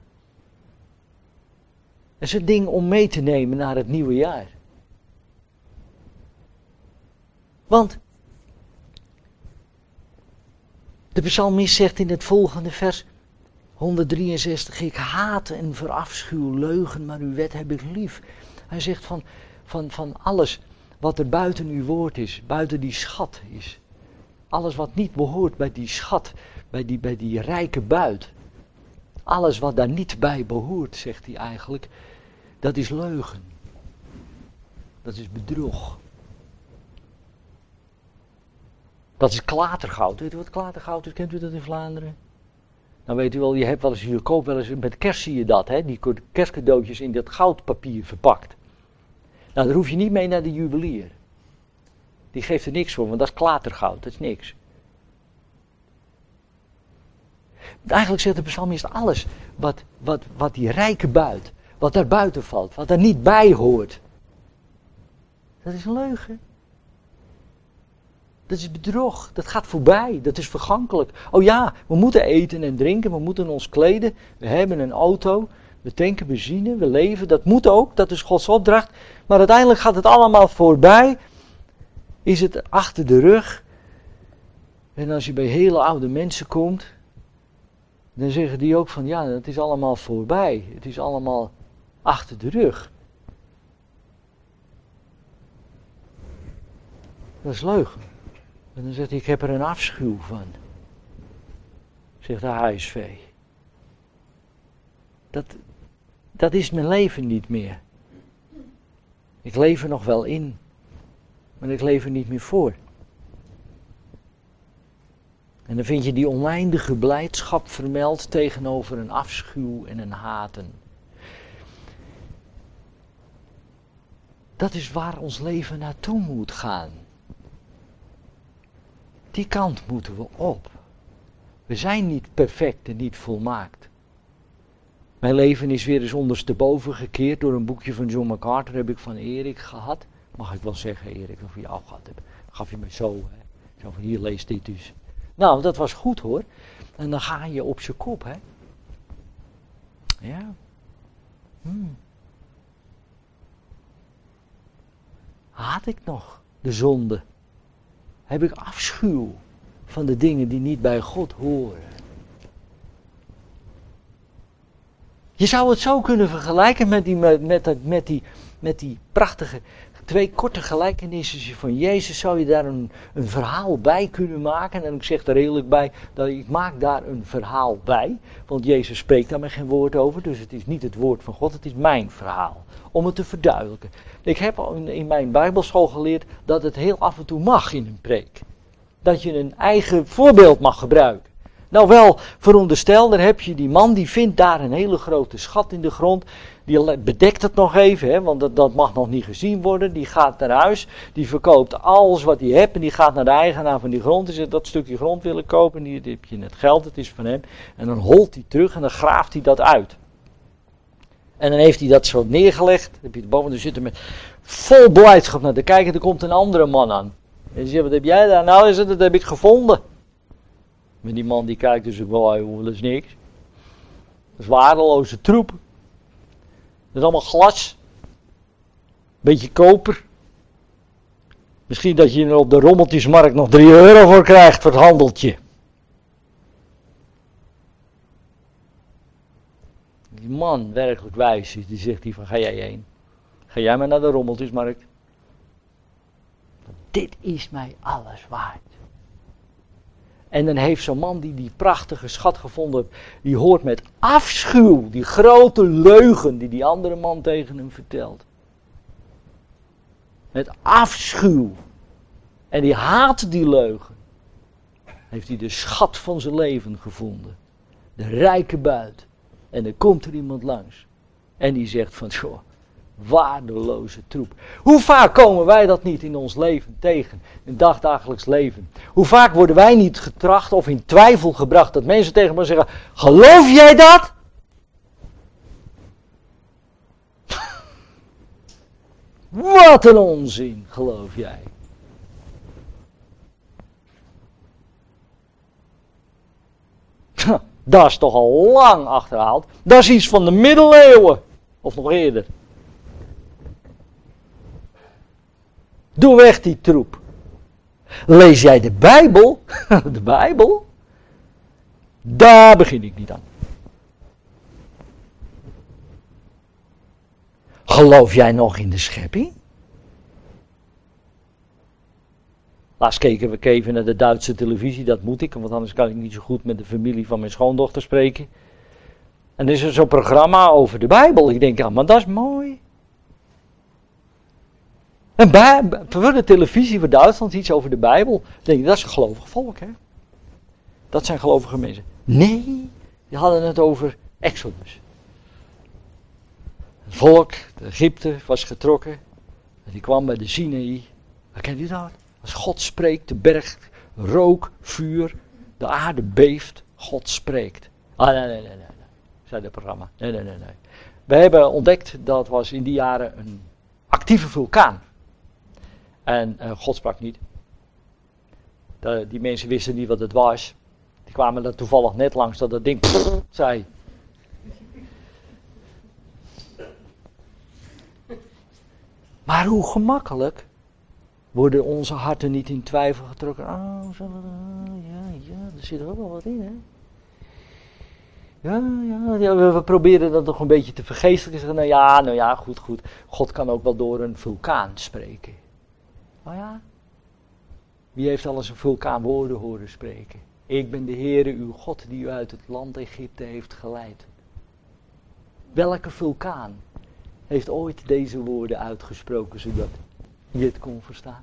Dat is het ding om mee te nemen naar het nieuwe jaar. Want de psalmist zegt in het volgende vers honderddrieënzestig, ik haat en verafschuw leugen, maar uw wet heb ik lief. Hij zegt van, van, van alles wat er buiten uw woord is, buiten die schat is. Alles wat niet behoort bij die schat, bij die, bij die rijke buit. Alles wat daar niet bij behoort, zegt hij eigenlijk, dat is leugen. Dat is bedrog. Dat is klatergoud. Weet u wat klatergoud is? Kent u dat in Vlaanderen? Nou weet u wel, je hebt wel eens, je koopt wel eens, met kerst zie je dat, hè? Die kerstcadeautjes in dat goudpapier verpakt. Nou, daar hoef je niet mee naar de juwelier. Die geeft er niks voor, want dat is klatergoud, dat is niks. Eigenlijk zegt de psalmist alles wat, wat, wat die rijke buit, wat daar buiten valt, wat daar niet bij hoort. Dat is een leugen. Dat is bedrog, dat gaat voorbij, dat is vergankelijk. Oh ja, we moeten eten en drinken, we moeten ons kleden, we hebben een auto, we tanken benzine, we leven, dat moet ook, dat is Gods opdracht. Maar uiteindelijk gaat het allemaal voorbij, is het achter de rug. En als je bij hele oude mensen komt, dan zeggen die ook van ja, het is allemaal voorbij, het is allemaal achter de rug. Dat is leugen. En dan zegt hij, ik heb er een afschuw van. Zegt de H S V. Dat, dat is mijn leven niet meer. Ik leef er nog wel in. Maar ik leef er niet meer voor. En dan vind je die oneindige blijdschap vermeld tegenover een afschuw en een haten. Dat is waar ons leven naartoe moet gaan. Die kant moeten we op. We zijn niet perfect en niet volmaakt. Mijn leven is weer eens ondersteboven gekeerd door een boekje van John MacArthur, heb ik van Erik gehad. Mag ik wel zeggen, Erik, of je jou gehad hebt. Gaf je me zo, hè. Zo van, hier, lees dit dus. Nou, dat was goed hoor. En dan ga je op je kop, hè. Ja. Hmm. Haat ik nog de zonde? Heb ik afschuw van de dingen die niet bij God horen? Je zou het zo kunnen vergelijken met die, met, met, met die, met die prachtige twee korte gelijkenissen van Jezus. Zou je daar een, een verhaal bij kunnen maken? En ik zeg er eerlijk bij, dat ik maak daar een verhaal bij. Want Jezus spreekt daar maar geen woord over. Dus het is niet het woord van God, het is mijn verhaal. Om het te verduidelijken. Ik heb in, in mijn bijbelschool geleerd dat het heel af en toe mag in een preek. Dat je een eigen voorbeeld mag gebruiken. Nou wel, veronderstel, daar heb je die man die vindt daar een hele grote schat in de grond. Die bedekt het nog even, hè, want dat, dat mag nog niet gezien worden. Die gaat naar huis, die verkoopt alles wat hij heeft en die gaat naar de eigenaar van die grond. Die zegt, dat stukje grond willen kopen, die heb je het geld, het is van hem. En dan holt hij terug en dan graaft hij dat uit. En dan heeft hij dat zo neergelegd. Dan heb je het boven, dan zit er met vol blijdschap naar te kijken. Er komt een andere man aan. En die zegt, wat heb jij daar? Nou is het, dat heb ik gevonden. Maar die man die kijkt dus ook wel, joh, dat is niks. Dat is waardeloze troep. Dat is allemaal glas. Beetje koper. Misschien dat je er op de rommeltjesmarkt nog drie euro voor krijgt voor het handeltje. Die man, werkelijk wijs is, die zegt die van, ga jij heen. Ga jij maar naar de rommeltjesmarkt. Dit is mij alles waard. En dan heeft zo'n man die die prachtige schat gevonden heeft, die hoort met afschuw die grote leugen die die andere man tegen hem vertelt. Met afschuw. En die haat die leugen. Heeft hij de schat van zijn leven gevonden. De rijke buit. En dan komt er iemand langs. En die zegt van, joh, waardeloze troep. Hoe vaak komen wij dat niet in ons leven tegen, in het dagdagelijks leven? Hoe vaak worden wij niet getracht of in twijfel gebracht dat mensen tegen me zeggen, geloof jij dat? Wat een onzin, geloof jij? Dat is toch al lang achterhaald. Dat is iets van de middeleeuwen. Of nog eerder. Doe weg die troep. Lees jij de Bijbel? De Bijbel? Daar begin ik niet aan. Geloof jij nog in de schepping? Laatst keken we even naar de Duitse televisie, dat moet ik, want anders kan ik niet zo goed met de familie van mijn schoondochter spreken. En er is zo'n programma over de Bijbel. Ik denk, ja, maar dat is mooi. En bij, voor de televisie voor Duitsland iets over de Bijbel. Dan denk ik, dat is een gelovig volk, hè. Dat zijn gelovige mensen. Nee, die hadden het over Exodus. Het volk, de Egypte, was getrokken. En die kwam bij de Sinaï. Wat kent u dat? Als God spreekt, de berg, rook, vuur, de aarde beeft, God spreekt. Ah, nee, nee, nee, nee, nee, zei het programma. Nee, nee, nee, nee. We hebben ontdekt, dat was in die jaren een actieve vulkaan. En uh, God sprak niet. De, die mensen wisten niet wat het was. Die kwamen er toevallig net langs dat dat ding pff, zei. Maar hoe gemakkelijk worden onze harten niet in twijfel getrokken. Oh, zo, ja, ja, er zit er ook wel wat in, hè. Ja, ja, ja we, we proberen dat nog een beetje te vergeestelijken. Zeggen, nou ja, nou ja, goed, goed. God kan ook wel door een vulkaan spreken. Oh ja? Wie heeft al eens een vulkaan woorden horen spreken? Ik ben de Heere uw God die u uit het land Egypte heeft geleid. Welke vulkaan heeft ooit deze woorden uitgesproken zodat je het kon verstaan?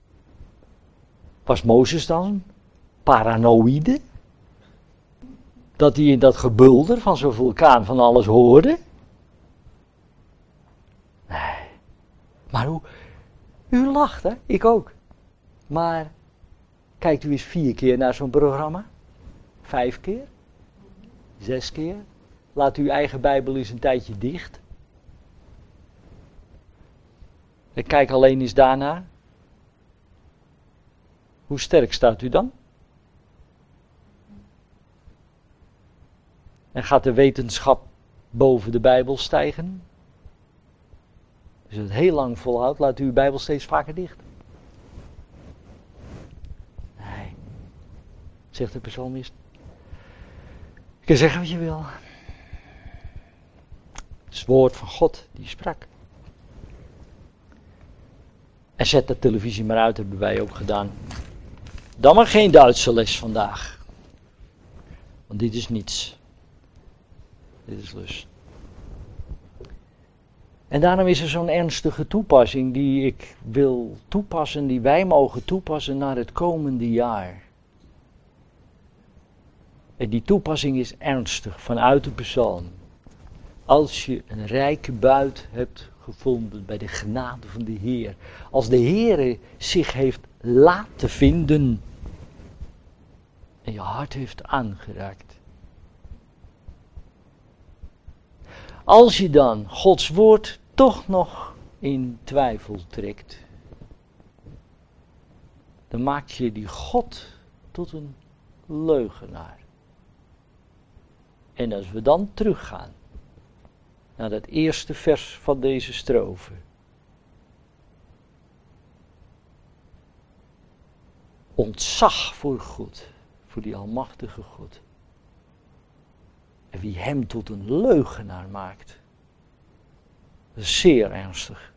Was Mozes dan paranoïde? Dat hij in dat gebulder van zo'n vulkaan van alles hoorde? Nee. Maar hoe? U lacht, hè? Ik ook. Maar kijkt u eens vier keer naar zo'n programma? Vijf keer? Zes keer? Laat uw eigen Bijbel eens een tijdje dicht. En kijk alleen eens daarnaar. Hoe sterk staat u dan? En gaat de wetenschap boven de Bijbel stijgen? Als u het heel lang volhoudt, laat u uw Bijbel steeds vaker dicht. Nee, zegt de psalmist. Je kan zeggen wat je wil. Het is het woord van God die sprak. En zet de televisie maar uit, hebben wij ook gedaan. Dan maar geen Duitse les vandaag. Want dit is niets. Dit is lust. En daarom is er zo'n ernstige toepassing die ik wil toepassen, die wij mogen toepassen naar het komende jaar. En die toepassing is ernstig vanuit de psalm. Als je een rijke buit hebt gevonden bij de genade van de Heer. Als de Heer zich heeft laten vinden en je hart heeft aangeraakt. Als je dan Gods woord toch nog in twijfel trekt, dan maak je die God tot een leugenaar. En als we dan teruggaan naar dat eerste vers van deze strofe. Ontzag voor God, voor die almachtige God. En wie hem tot een leugenaar maakt. Dat is zeer ernstig.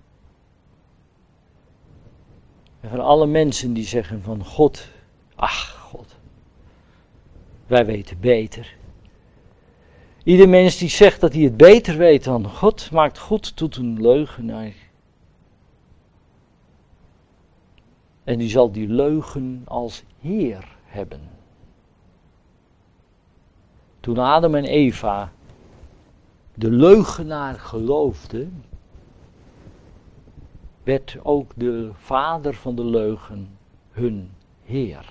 En van alle mensen die zeggen van God, ach God, wij weten beter. Ieder mens die zegt dat hij het beter weet dan God, maakt God tot een leugenaar. En die zal die leugen als Heer hebben. Toen Adam en Eva de leugenaar geloofden, werd ook de vader van de leugen hun Heer.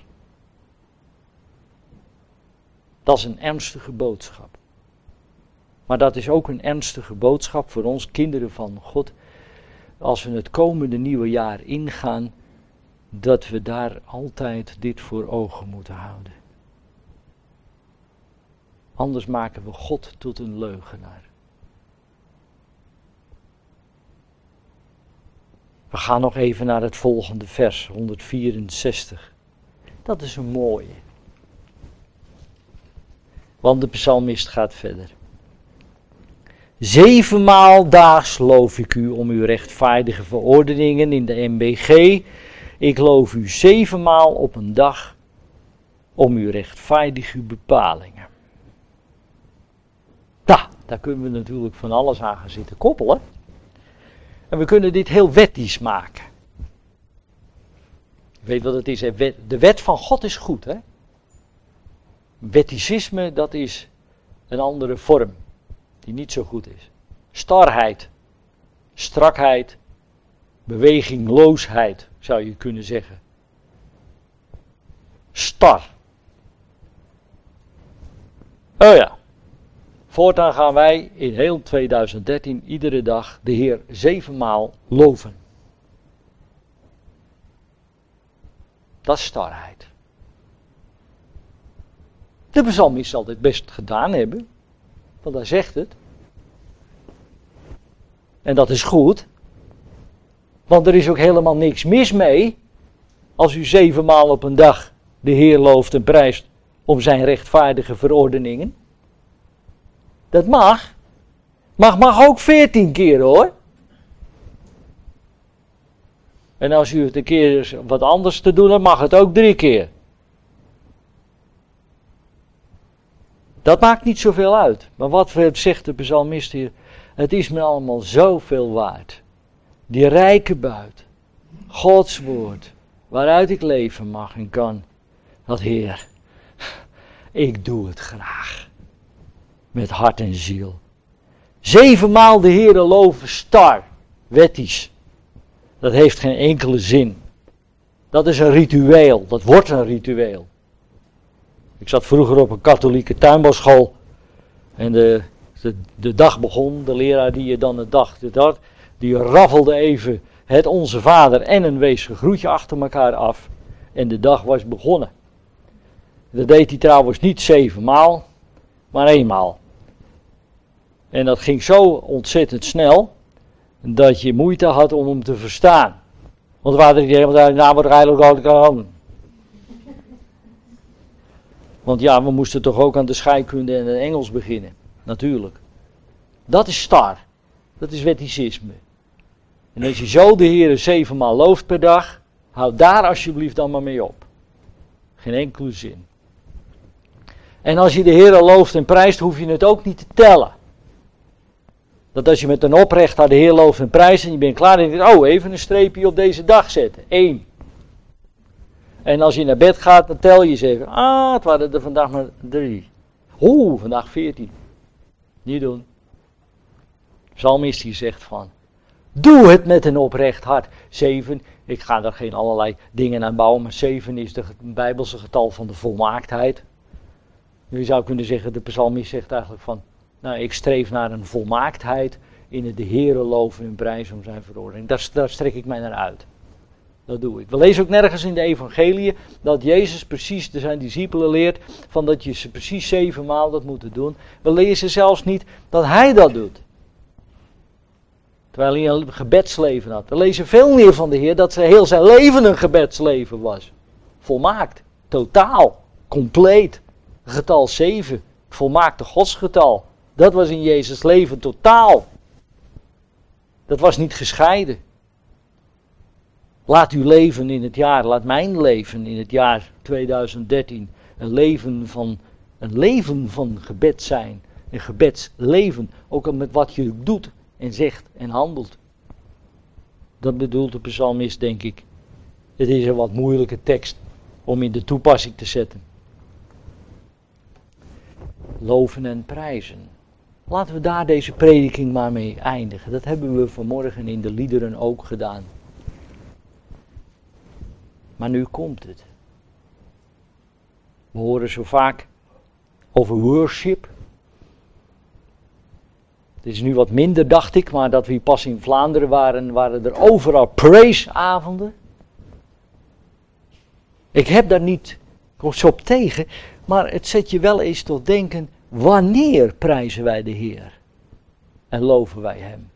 Dat is een ernstige boodschap. Maar dat is ook een ernstige boodschap voor ons kinderen van God. Als we het komende nieuwe jaar ingaan, dat we daar altijd dit voor ogen moeten houden. Anders maken we God tot een leugenaar. We gaan nog even naar het volgende vers, honderdvierenzestig. Dat is een mooie. Want de psalmist gaat verder. Zevenmaal daags loof ik u om uw rechtvaardige verordeningen in de M B G. Ik loof u zevenmaal op een dag om uw rechtvaardige bepalingen. Nou, daar kunnen we natuurlijk van alles aan gaan zitten koppelen. En we kunnen dit heel wettisch maken. Je weet wat het is, hè? De wet van God is goed, hè? Wetticisme, dat is een andere vorm, die niet zo goed is. Starheid, strakheid, bewegingloosheid, zou je kunnen zeggen. Star. Oh ja. Voortaan gaan wij in heel tweeduizend dertien iedere dag de Heer zevenmaal loven. Dat is starheid. De psalmist zal dit best gedaan hebben, want hij zegt het. En dat is goed, want er is ook helemaal niks mis mee als u zevenmaal op een dag de Heer looft en prijst om zijn rechtvaardige verordeningen. Dat mag. Mag, mag ook veertien keer hoor. En als u het een keer wat anders te doen hebt, mag het ook drie keer. Dat maakt niet zoveel uit. Maar wat zegt de psalmist hier? Het is me allemaal zoveel waard. Die rijke buit. Gods woord. Waaruit ik leven mag en kan. Dat Heer. Ik doe het graag. Met hart en ziel. Zevenmaal de Heere loven star. Wettisch. Dat heeft geen enkele zin. Dat is een ritueel. Dat wordt een ritueel. Ik zat vroeger op een katholieke tuinbouwschool. En de, de, de dag begon. De leraar die je dan de dag had. Die raffelde even het Onze Vader en een weesig groetje achter elkaar af. En de dag was begonnen. Dat deed hij trouwens niet zevenmaal. Maar eenmaal. En dat ging zo ontzettend snel. Dat je moeite had om hem te verstaan. Want we hadden die helemaal nou wordt eigenlijk ook. Want ja, we moesten toch ook aan de scheikunde en het Engels beginnen. Natuurlijk. Dat is star. Dat is wetticisme. En als je zo de Heere zevenmaal looft per dag, houd daar alsjeblieft dan maar mee op. Geen enkele zin. En als je de Heere looft en prijst, hoef je het ook niet te tellen. Dat als je met een oprecht aan de Heer looft en prijst en je bent klaar, dan denk je, oh, even een streepje op deze dag zetten. Eén. En als je naar bed gaat, dan tel je eens even. Ah, het waren er vandaag maar drie. Oeh, vandaag veertien. Niet doen. Psalmist die zegt van, doe het met een oprecht hart. Zeven, ik ga daar geen allerlei dingen aan bouwen, maar zeven is het Bijbelse getal van de volmaaktheid. Je zou kunnen zeggen, de psalmist zegt eigenlijk van, nou, ik streef naar een volmaaktheid in het de Heere loven en prijzen om zijn verordening. Daar, daar strek ik mij naar uit. Dat doe ik. We lezen ook nergens in de evangelie dat Jezus precies de zijn discipelen leert van dat je ze precies zevenmaal dat moeten doen. We lezen zelfs niet dat hij dat doet. Terwijl hij een gebedsleven had. We lezen veel meer van de Heer dat heel zijn leven een gebedsleven was. Volmaakt. Totaal. Compleet. Getal zeven. Volmaakte godsgetal. Dat was in Jezus' leven totaal. Dat was niet gescheiden. Laat uw leven in het jaar, laat mijn leven in het jaar tweeduizend dertien een leven van, een leven van gebed zijn. Een gebedsleven, ook al met wat je doet en zegt en handelt. Dat bedoelt de psalmist, denk ik. Het is een wat moeilijke tekst om in de toepassing te zetten. Loven en prijzen. Laten we daar deze prediking maar mee eindigen. Dat hebben we vanmorgen in de liederen ook gedaan. Maar nu komt het. We horen zo vaak over worship. Het is nu wat minder, dacht ik, maar dat we pas in Vlaanderen waren, waren er overal praise-avonden. Ik heb daar niet zo op tegen, maar het zet je wel eens tot denken, wanneer prijzen wij de Heer en loven wij Hem?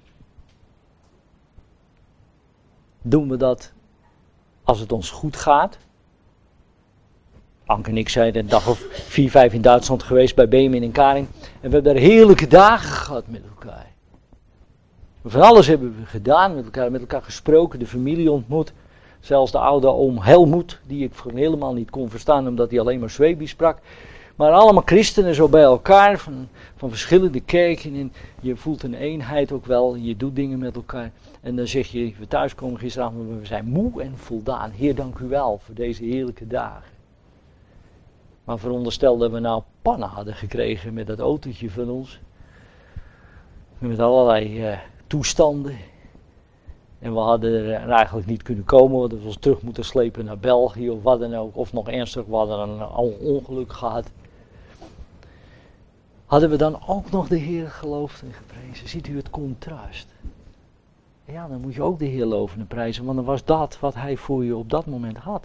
Doen we dat als het ons goed gaat? Anke en ik zijn een dag of vier, vijf in Duitsland geweest bij Beemin en Karing. En we hebben daar heerlijke dagen gehad met elkaar. Van alles hebben we gedaan met elkaar, met elkaar gesproken, de familie ontmoet. Zelfs de oude oom Helmoet, die ik helemaal niet kon verstaan omdat hij alleen maar Zwebisch sprak. Maar allemaal christenen zo bij elkaar, van, van verschillende kerken. En je voelt een eenheid ook wel, je doet dingen met elkaar. En dan zeg je, we thuiskomen gisteravond, we zijn moe en voldaan. Heer, dank u wel voor deze heerlijke dagen. Maar veronderstel dat we nou pannen hadden gekregen met dat autootje van ons. Met allerlei uh, toestanden. En we hadden er eigenlijk niet kunnen komen, we hadden ons terug moeten slepen naar België of wat dan ook. Of nog ernstig, we hadden een ongeluk gehad. Hadden we dan ook nog de Heer geloofd en geprezen? Ziet u het contrast? Ja, dan moet je ook de Heer loven en prijzen, want dan was dat wat Hij voor je op dat moment had.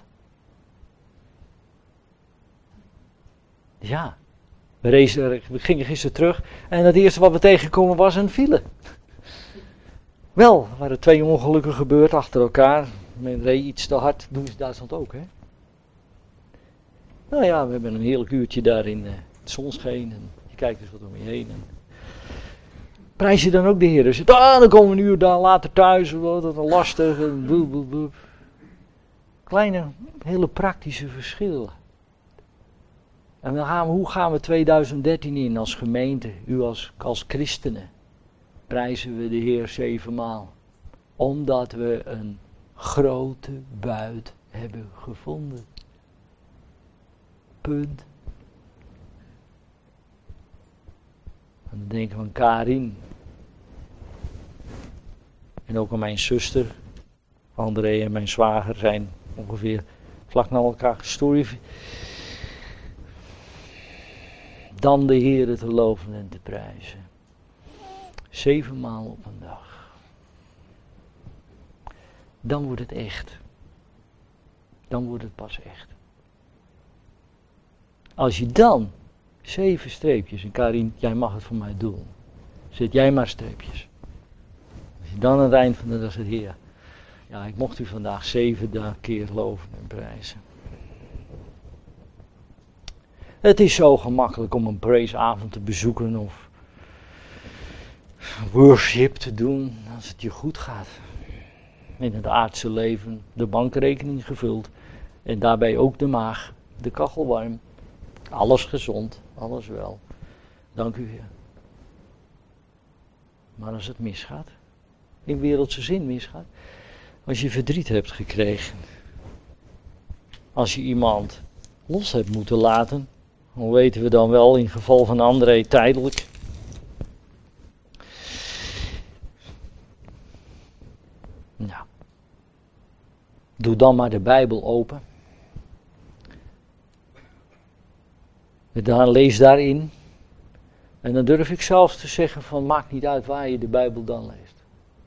Ja, we, rezen, we gingen gisteren terug en het eerste wat we tegenkomen was een file. Wel, er waren twee ongelukken gebeurd achter elkaar. Men reed iets te hard, doen ze in Duitsland ook, hè? Nou ja, we hebben een heerlijk uurtje daar in uh, het zon scheen en je kijkt dus wat om je heen. En Prijs je dan ook de Heer? Zegt, ah, dan komen we een uur dan later thuis, wat een lastig. En boe, boe, boe. Kleine, hele praktische verschillen. En dan gaan we, hoe gaan we tweeduizend dertien in als gemeente, u als, als christenen? Prijzen we de Heer zevenmaal. Omdat we een grote buit hebben gevonden. Punt. En dan denken we aan Karin. En ook aan mijn zuster. André en mijn zwager zijn ongeveer vlak na elkaar gestorven. Dan de Heere te loven en te prijzen. Zevenmaal op een dag. Dan wordt het echt. Dan wordt het pas echt. Als je dan zeven streepjes, en Karin, jij mag het voor mij doen. Zet jij maar streepjes. Als je dan aan het eind van de dag zegt, Heer, ja, ik mocht u vandaag zeven keer loven en prijzen. Het is zo gemakkelijk om een praisavond te bezoeken of worship te doen als het je goed gaat. In het aardse leven de bankrekening gevuld en daarbij ook de maag, de kachel warm. Alles gezond, alles wel. Dank u Heer. Maar als het misgaat, in wereldse zin misgaat, als je verdriet hebt gekregen, als je iemand los hebt moeten laten, hoe weten we dan wel in geval van André tijdelijk. Nou, doe dan maar de Bijbel open. Dan lees daarin. En dan durf ik zelfs te zeggen van maakt niet uit waar je de Bijbel dan leest.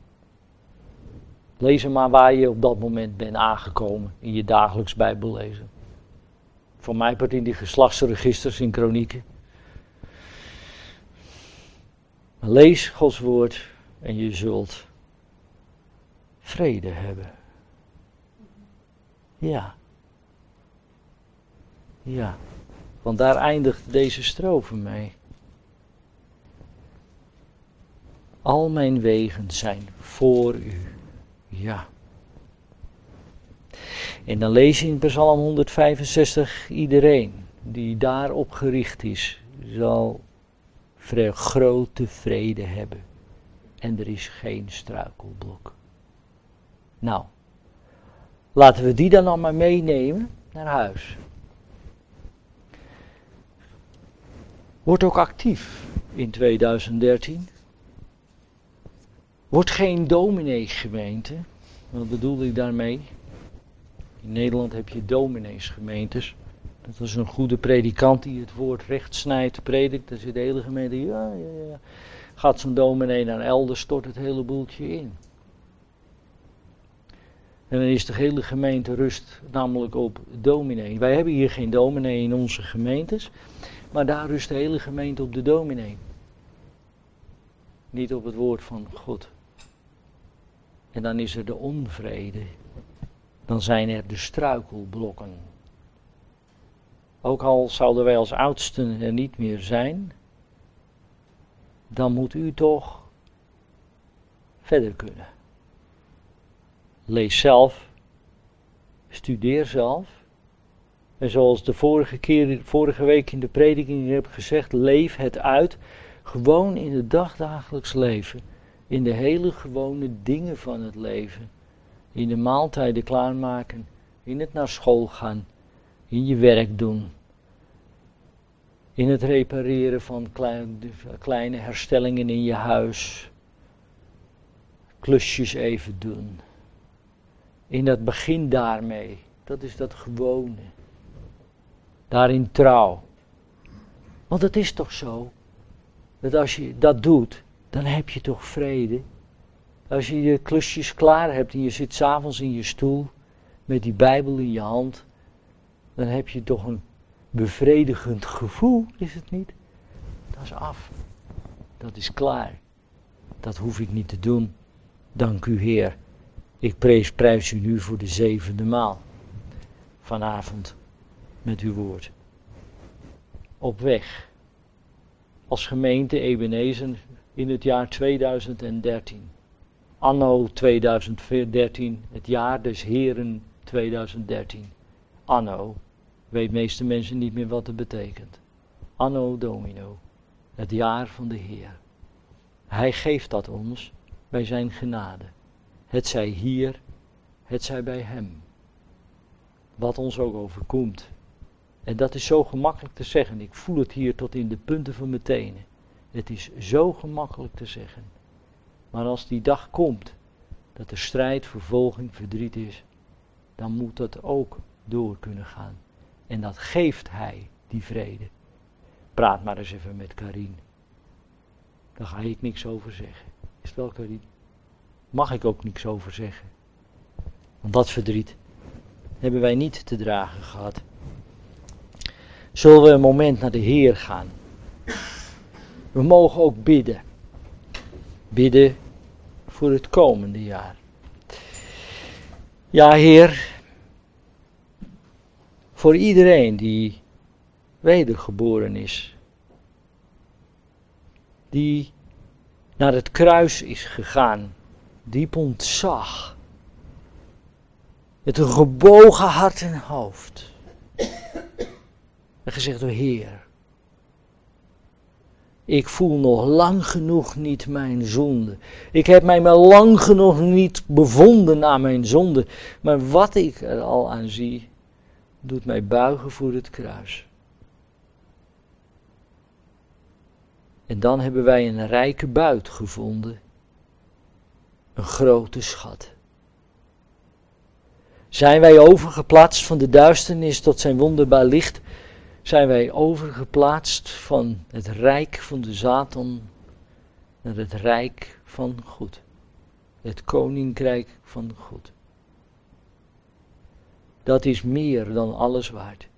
Lees hem maar waar je op dat moment bent aangekomen in je dagelijks Bijbellezen. Voor mij part in die geslachtsregisters in kronieken. Maar lees Gods woord en je zult vrede hebben. Ja. Ja. Want daar eindigt deze strofe mee. Al mijn wegen zijn voor u. Ja. En dan lees je in Psalm honderdvijfenzestig, iedereen die daarop gericht is, zal vre- grote vrede hebben. En er is geen struikelblok. Nou, laten we die dan allemaal meenemen naar huis. Word ook actief in tweeduizend dertien. Word geen domineegemeente. Wat bedoel ik daarmee? In Nederland heb je domineesgemeentes. Dat is een goede predikant die het woord recht snijdt, predikt. Dan zit de hele gemeente, ja, ja, ja. Gaat zo'n dominee naar elders, stort het hele boeltje in. En dan is de hele gemeente rust namelijk op dominee. Wij hebben hier geen dominee in onze gemeentes. Maar daar rust de hele gemeente op de dominee. Niet op het woord van God. En dan is er de onvrede. Dan zijn er de struikelblokken. Ook al zouden wij als oudsten er niet meer zijn, dan moet u toch verder kunnen. Lees zelf, studeer zelf. En zoals de vorige keer, vorige week in de prediking heb gezegd, leef het uit. Gewoon in het dagdagelijks leven. In de hele gewone dingen van het leven. In de maaltijden klaarmaken. In het naar school gaan. In je werk doen. In het repareren van klein, kleine herstellingen in je huis. Klusjes even doen. In dat begin daarmee. Dat is dat gewone. Daarin trouw. Want het is toch zo, dat als je dat doet, dan heb je toch vrede. Als je je klusjes klaar hebt en je zit 's avonds in je stoel, met die Bijbel in je hand, dan heb je toch een bevredigend gevoel, is het niet? Dat is af. Dat is klaar. Dat hoef ik niet te doen. Dank u Heer. Ik prijs, prijs u nu voor de zevende maal. Vanavond. Met uw woord. Op weg. Als gemeente Ebenezer in het jaar tweeduizend dertien. Anno tweeduizend dertien, het jaar des Heren tweeduizend dertien. Anno, weet meeste mensen niet meer wat het betekent. Anno Domino, het jaar van de Heer. Hij geeft dat ons bij zijn genade. Het zij hier, het zij bij hem. Wat ons ook overkomt. En dat is zo gemakkelijk te zeggen. Ik voel het hier tot in de punten van mijn tenen. Het is zo gemakkelijk te zeggen. Maar als die dag komt, dat er strijd, vervolging, verdriet is, dan moet dat ook door kunnen gaan. En dat geeft hij, die vrede. Praat maar eens even met Karin. Daar ga ik niks over zeggen. Is het wel, Karin? Mag ik ook niks over zeggen. Want dat verdriet hebben wij niet te dragen gehad. Zullen we een moment naar de Heer gaan? We mogen ook bidden. Bidden voor het komende jaar. Ja, Heer, voor iedereen die wedergeboren is, die naar het kruis is gegaan, diep ontzag, met een gebogen hart en hoofd, en gezegd: o Heer, ik voel nog lang genoeg niet mijn zonde. Ik heb mij maar lang genoeg niet bevonden aan mijn zonde. Maar wat ik er al aan zie, doet mij buigen voor het kruis. En dan hebben wij een rijke buit gevonden. Een grote schat. Zijn wij overgeplaatst van de duisternis tot zijn wonderbaar licht? Zijn wij overgeplaatst van het rijk van de Satan naar het rijk van God. Het koninkrijk van God. Dat is meer dan alles waard.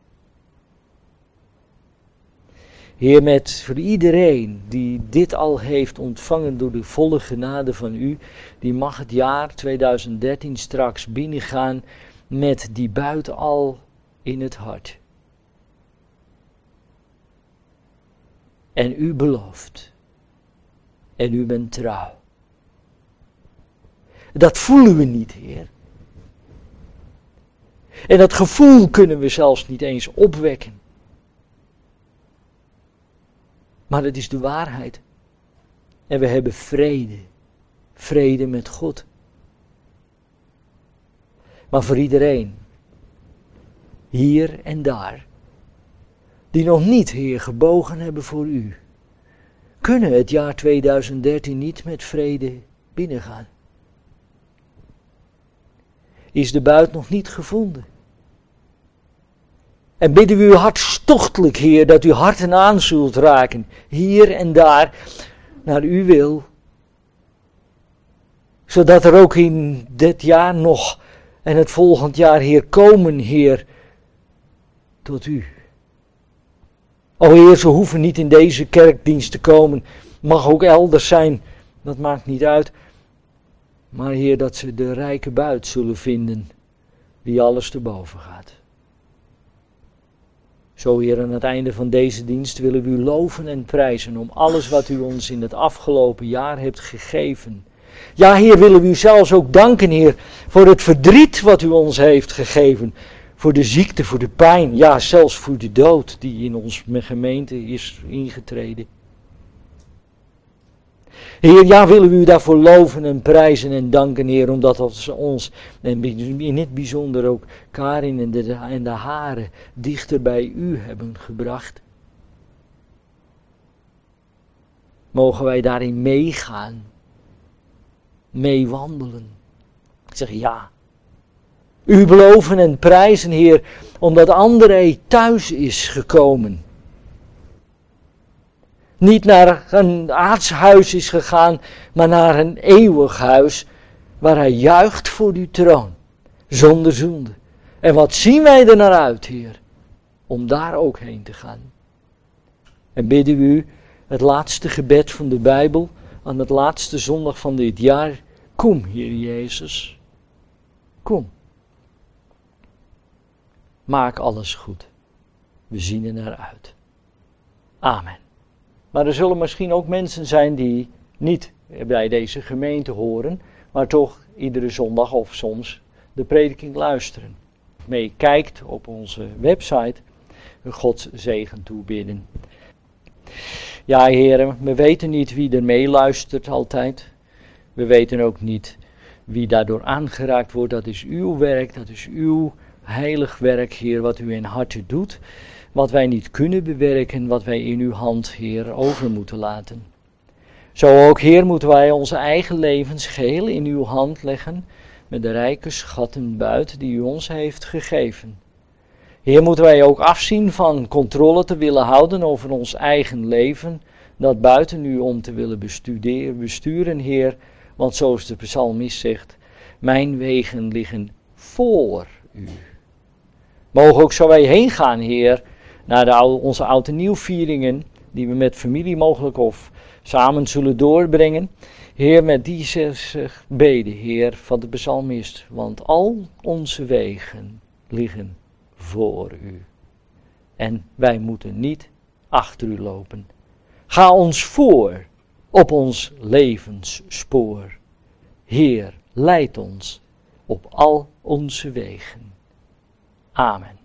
Heer, met voor iedereen die dit al heeft ontvangen door de volle genade van u, die mag het jaar tweeduizend dertien straks binnengaan met die buit al in het hart. En u belooft. En u bent trouw. Dat voelen we niet, Heer. En dat gevoel kunnen we zelfs niet eens opwekken. Maar het is de waarheid. En we hebben vrede. Vrede met God. Maar voor iedereen, hier en daar, die nog niet, Heer, gebogen hebben voor u, kunnen het jaar tweeduizend dertien niet met vrede binnengaan. Is de buit nog niet gevonden? En bidden we u hartstochtelijk, Heer, dat u harten aan zult raken, hier en daar, naar uw wil. Zodat er ook in dit jaar nog en het volgend jaar, Heer, komen, Heer, tot u. O Heer, ze hoeven niet in deze kerkdienst te komen, mag ook elders zijn, dat maakt niet uit. Maar Heer, dat ze de rijke buit zullen vinden, die alles te boven gaat. Zo, Heer, aan het einde van deze dienst willen we u loven en prijzen om alles wat u ons in het afgelopen jaar hebt gegeven. Ja, Heer, willen we u zelfs ook danken, Heer, voor het verdriet wat u ons heeft gegeven. Voor de ziekte, voor de pijn, ja, zelfs voor de dood die in onze gemeente is ingetreden. Heer, ja, willen we u daarvoor loven en prijzen en danken, Heer, omdat dat ons, en in het bijzonder ook Karin en de, en de haren, dichter bij u hebben gebracht. Mogen wij daarin meegaan, meewandelen. Ik zeg ja. U beloven en prijzen, Heer, omdat André thuis is gekomen. Niet naar een aardshuis is gegaan, maar naar een eeuwig huis, waar hij juicht voor uw troon, zonder zonde. En wat zien wij er naar uit, Heer, om daar ook heen te gaan. En bidden we u het laatste gebed van de Bijbel, aan het laatste zondag van dit jaar. Kom, Heer Jezus, kom. Maak alles goed. We zien er naar uit. Amen. Maar er zullen misschien ook mensen zijn die niet bij deze gemeente horen, maar toch iedere zondag of soms de prediking luisteren. Mee kijkt op onze website, Gods zegen toebidden. Ja, heren, we weten niet wie er meeluistert altijd. We weten ook niet wie daardoor aangeraakt wordt. Dat is uw werk, dat is uw heilig werk, Heer, wat u in harten doet. Wat wij niet kunnen bewerken, wat wij in uw hand, Heer, over moeten laten. Zo ook, Heer, moeten wij onze eigen levens geheel in uw hand leggen, met de rijke schatten buiten die u ons heeft gegeven. Heer, moeten wij ook afzien van controle te willen houden over ons eigen leven, dat buiten u om te willen bestuderen, besturen, Heer, want zoals de psalmist zegt, mijn wegen liggen voor u. Mogen ook zo wij heen gaan, Heer, naar de, onze oud en nieuwvieringen, die we met familie mogelijk of samen zullen doorbrengen. Heer, met die zes beden, Heer, van de psalmist, want al onze wegen liggen voor u. En wij moeten niet achter u lopen. Ga ons voor op ons levensspoor. Heer, leid ons op al onze wegen. Amen.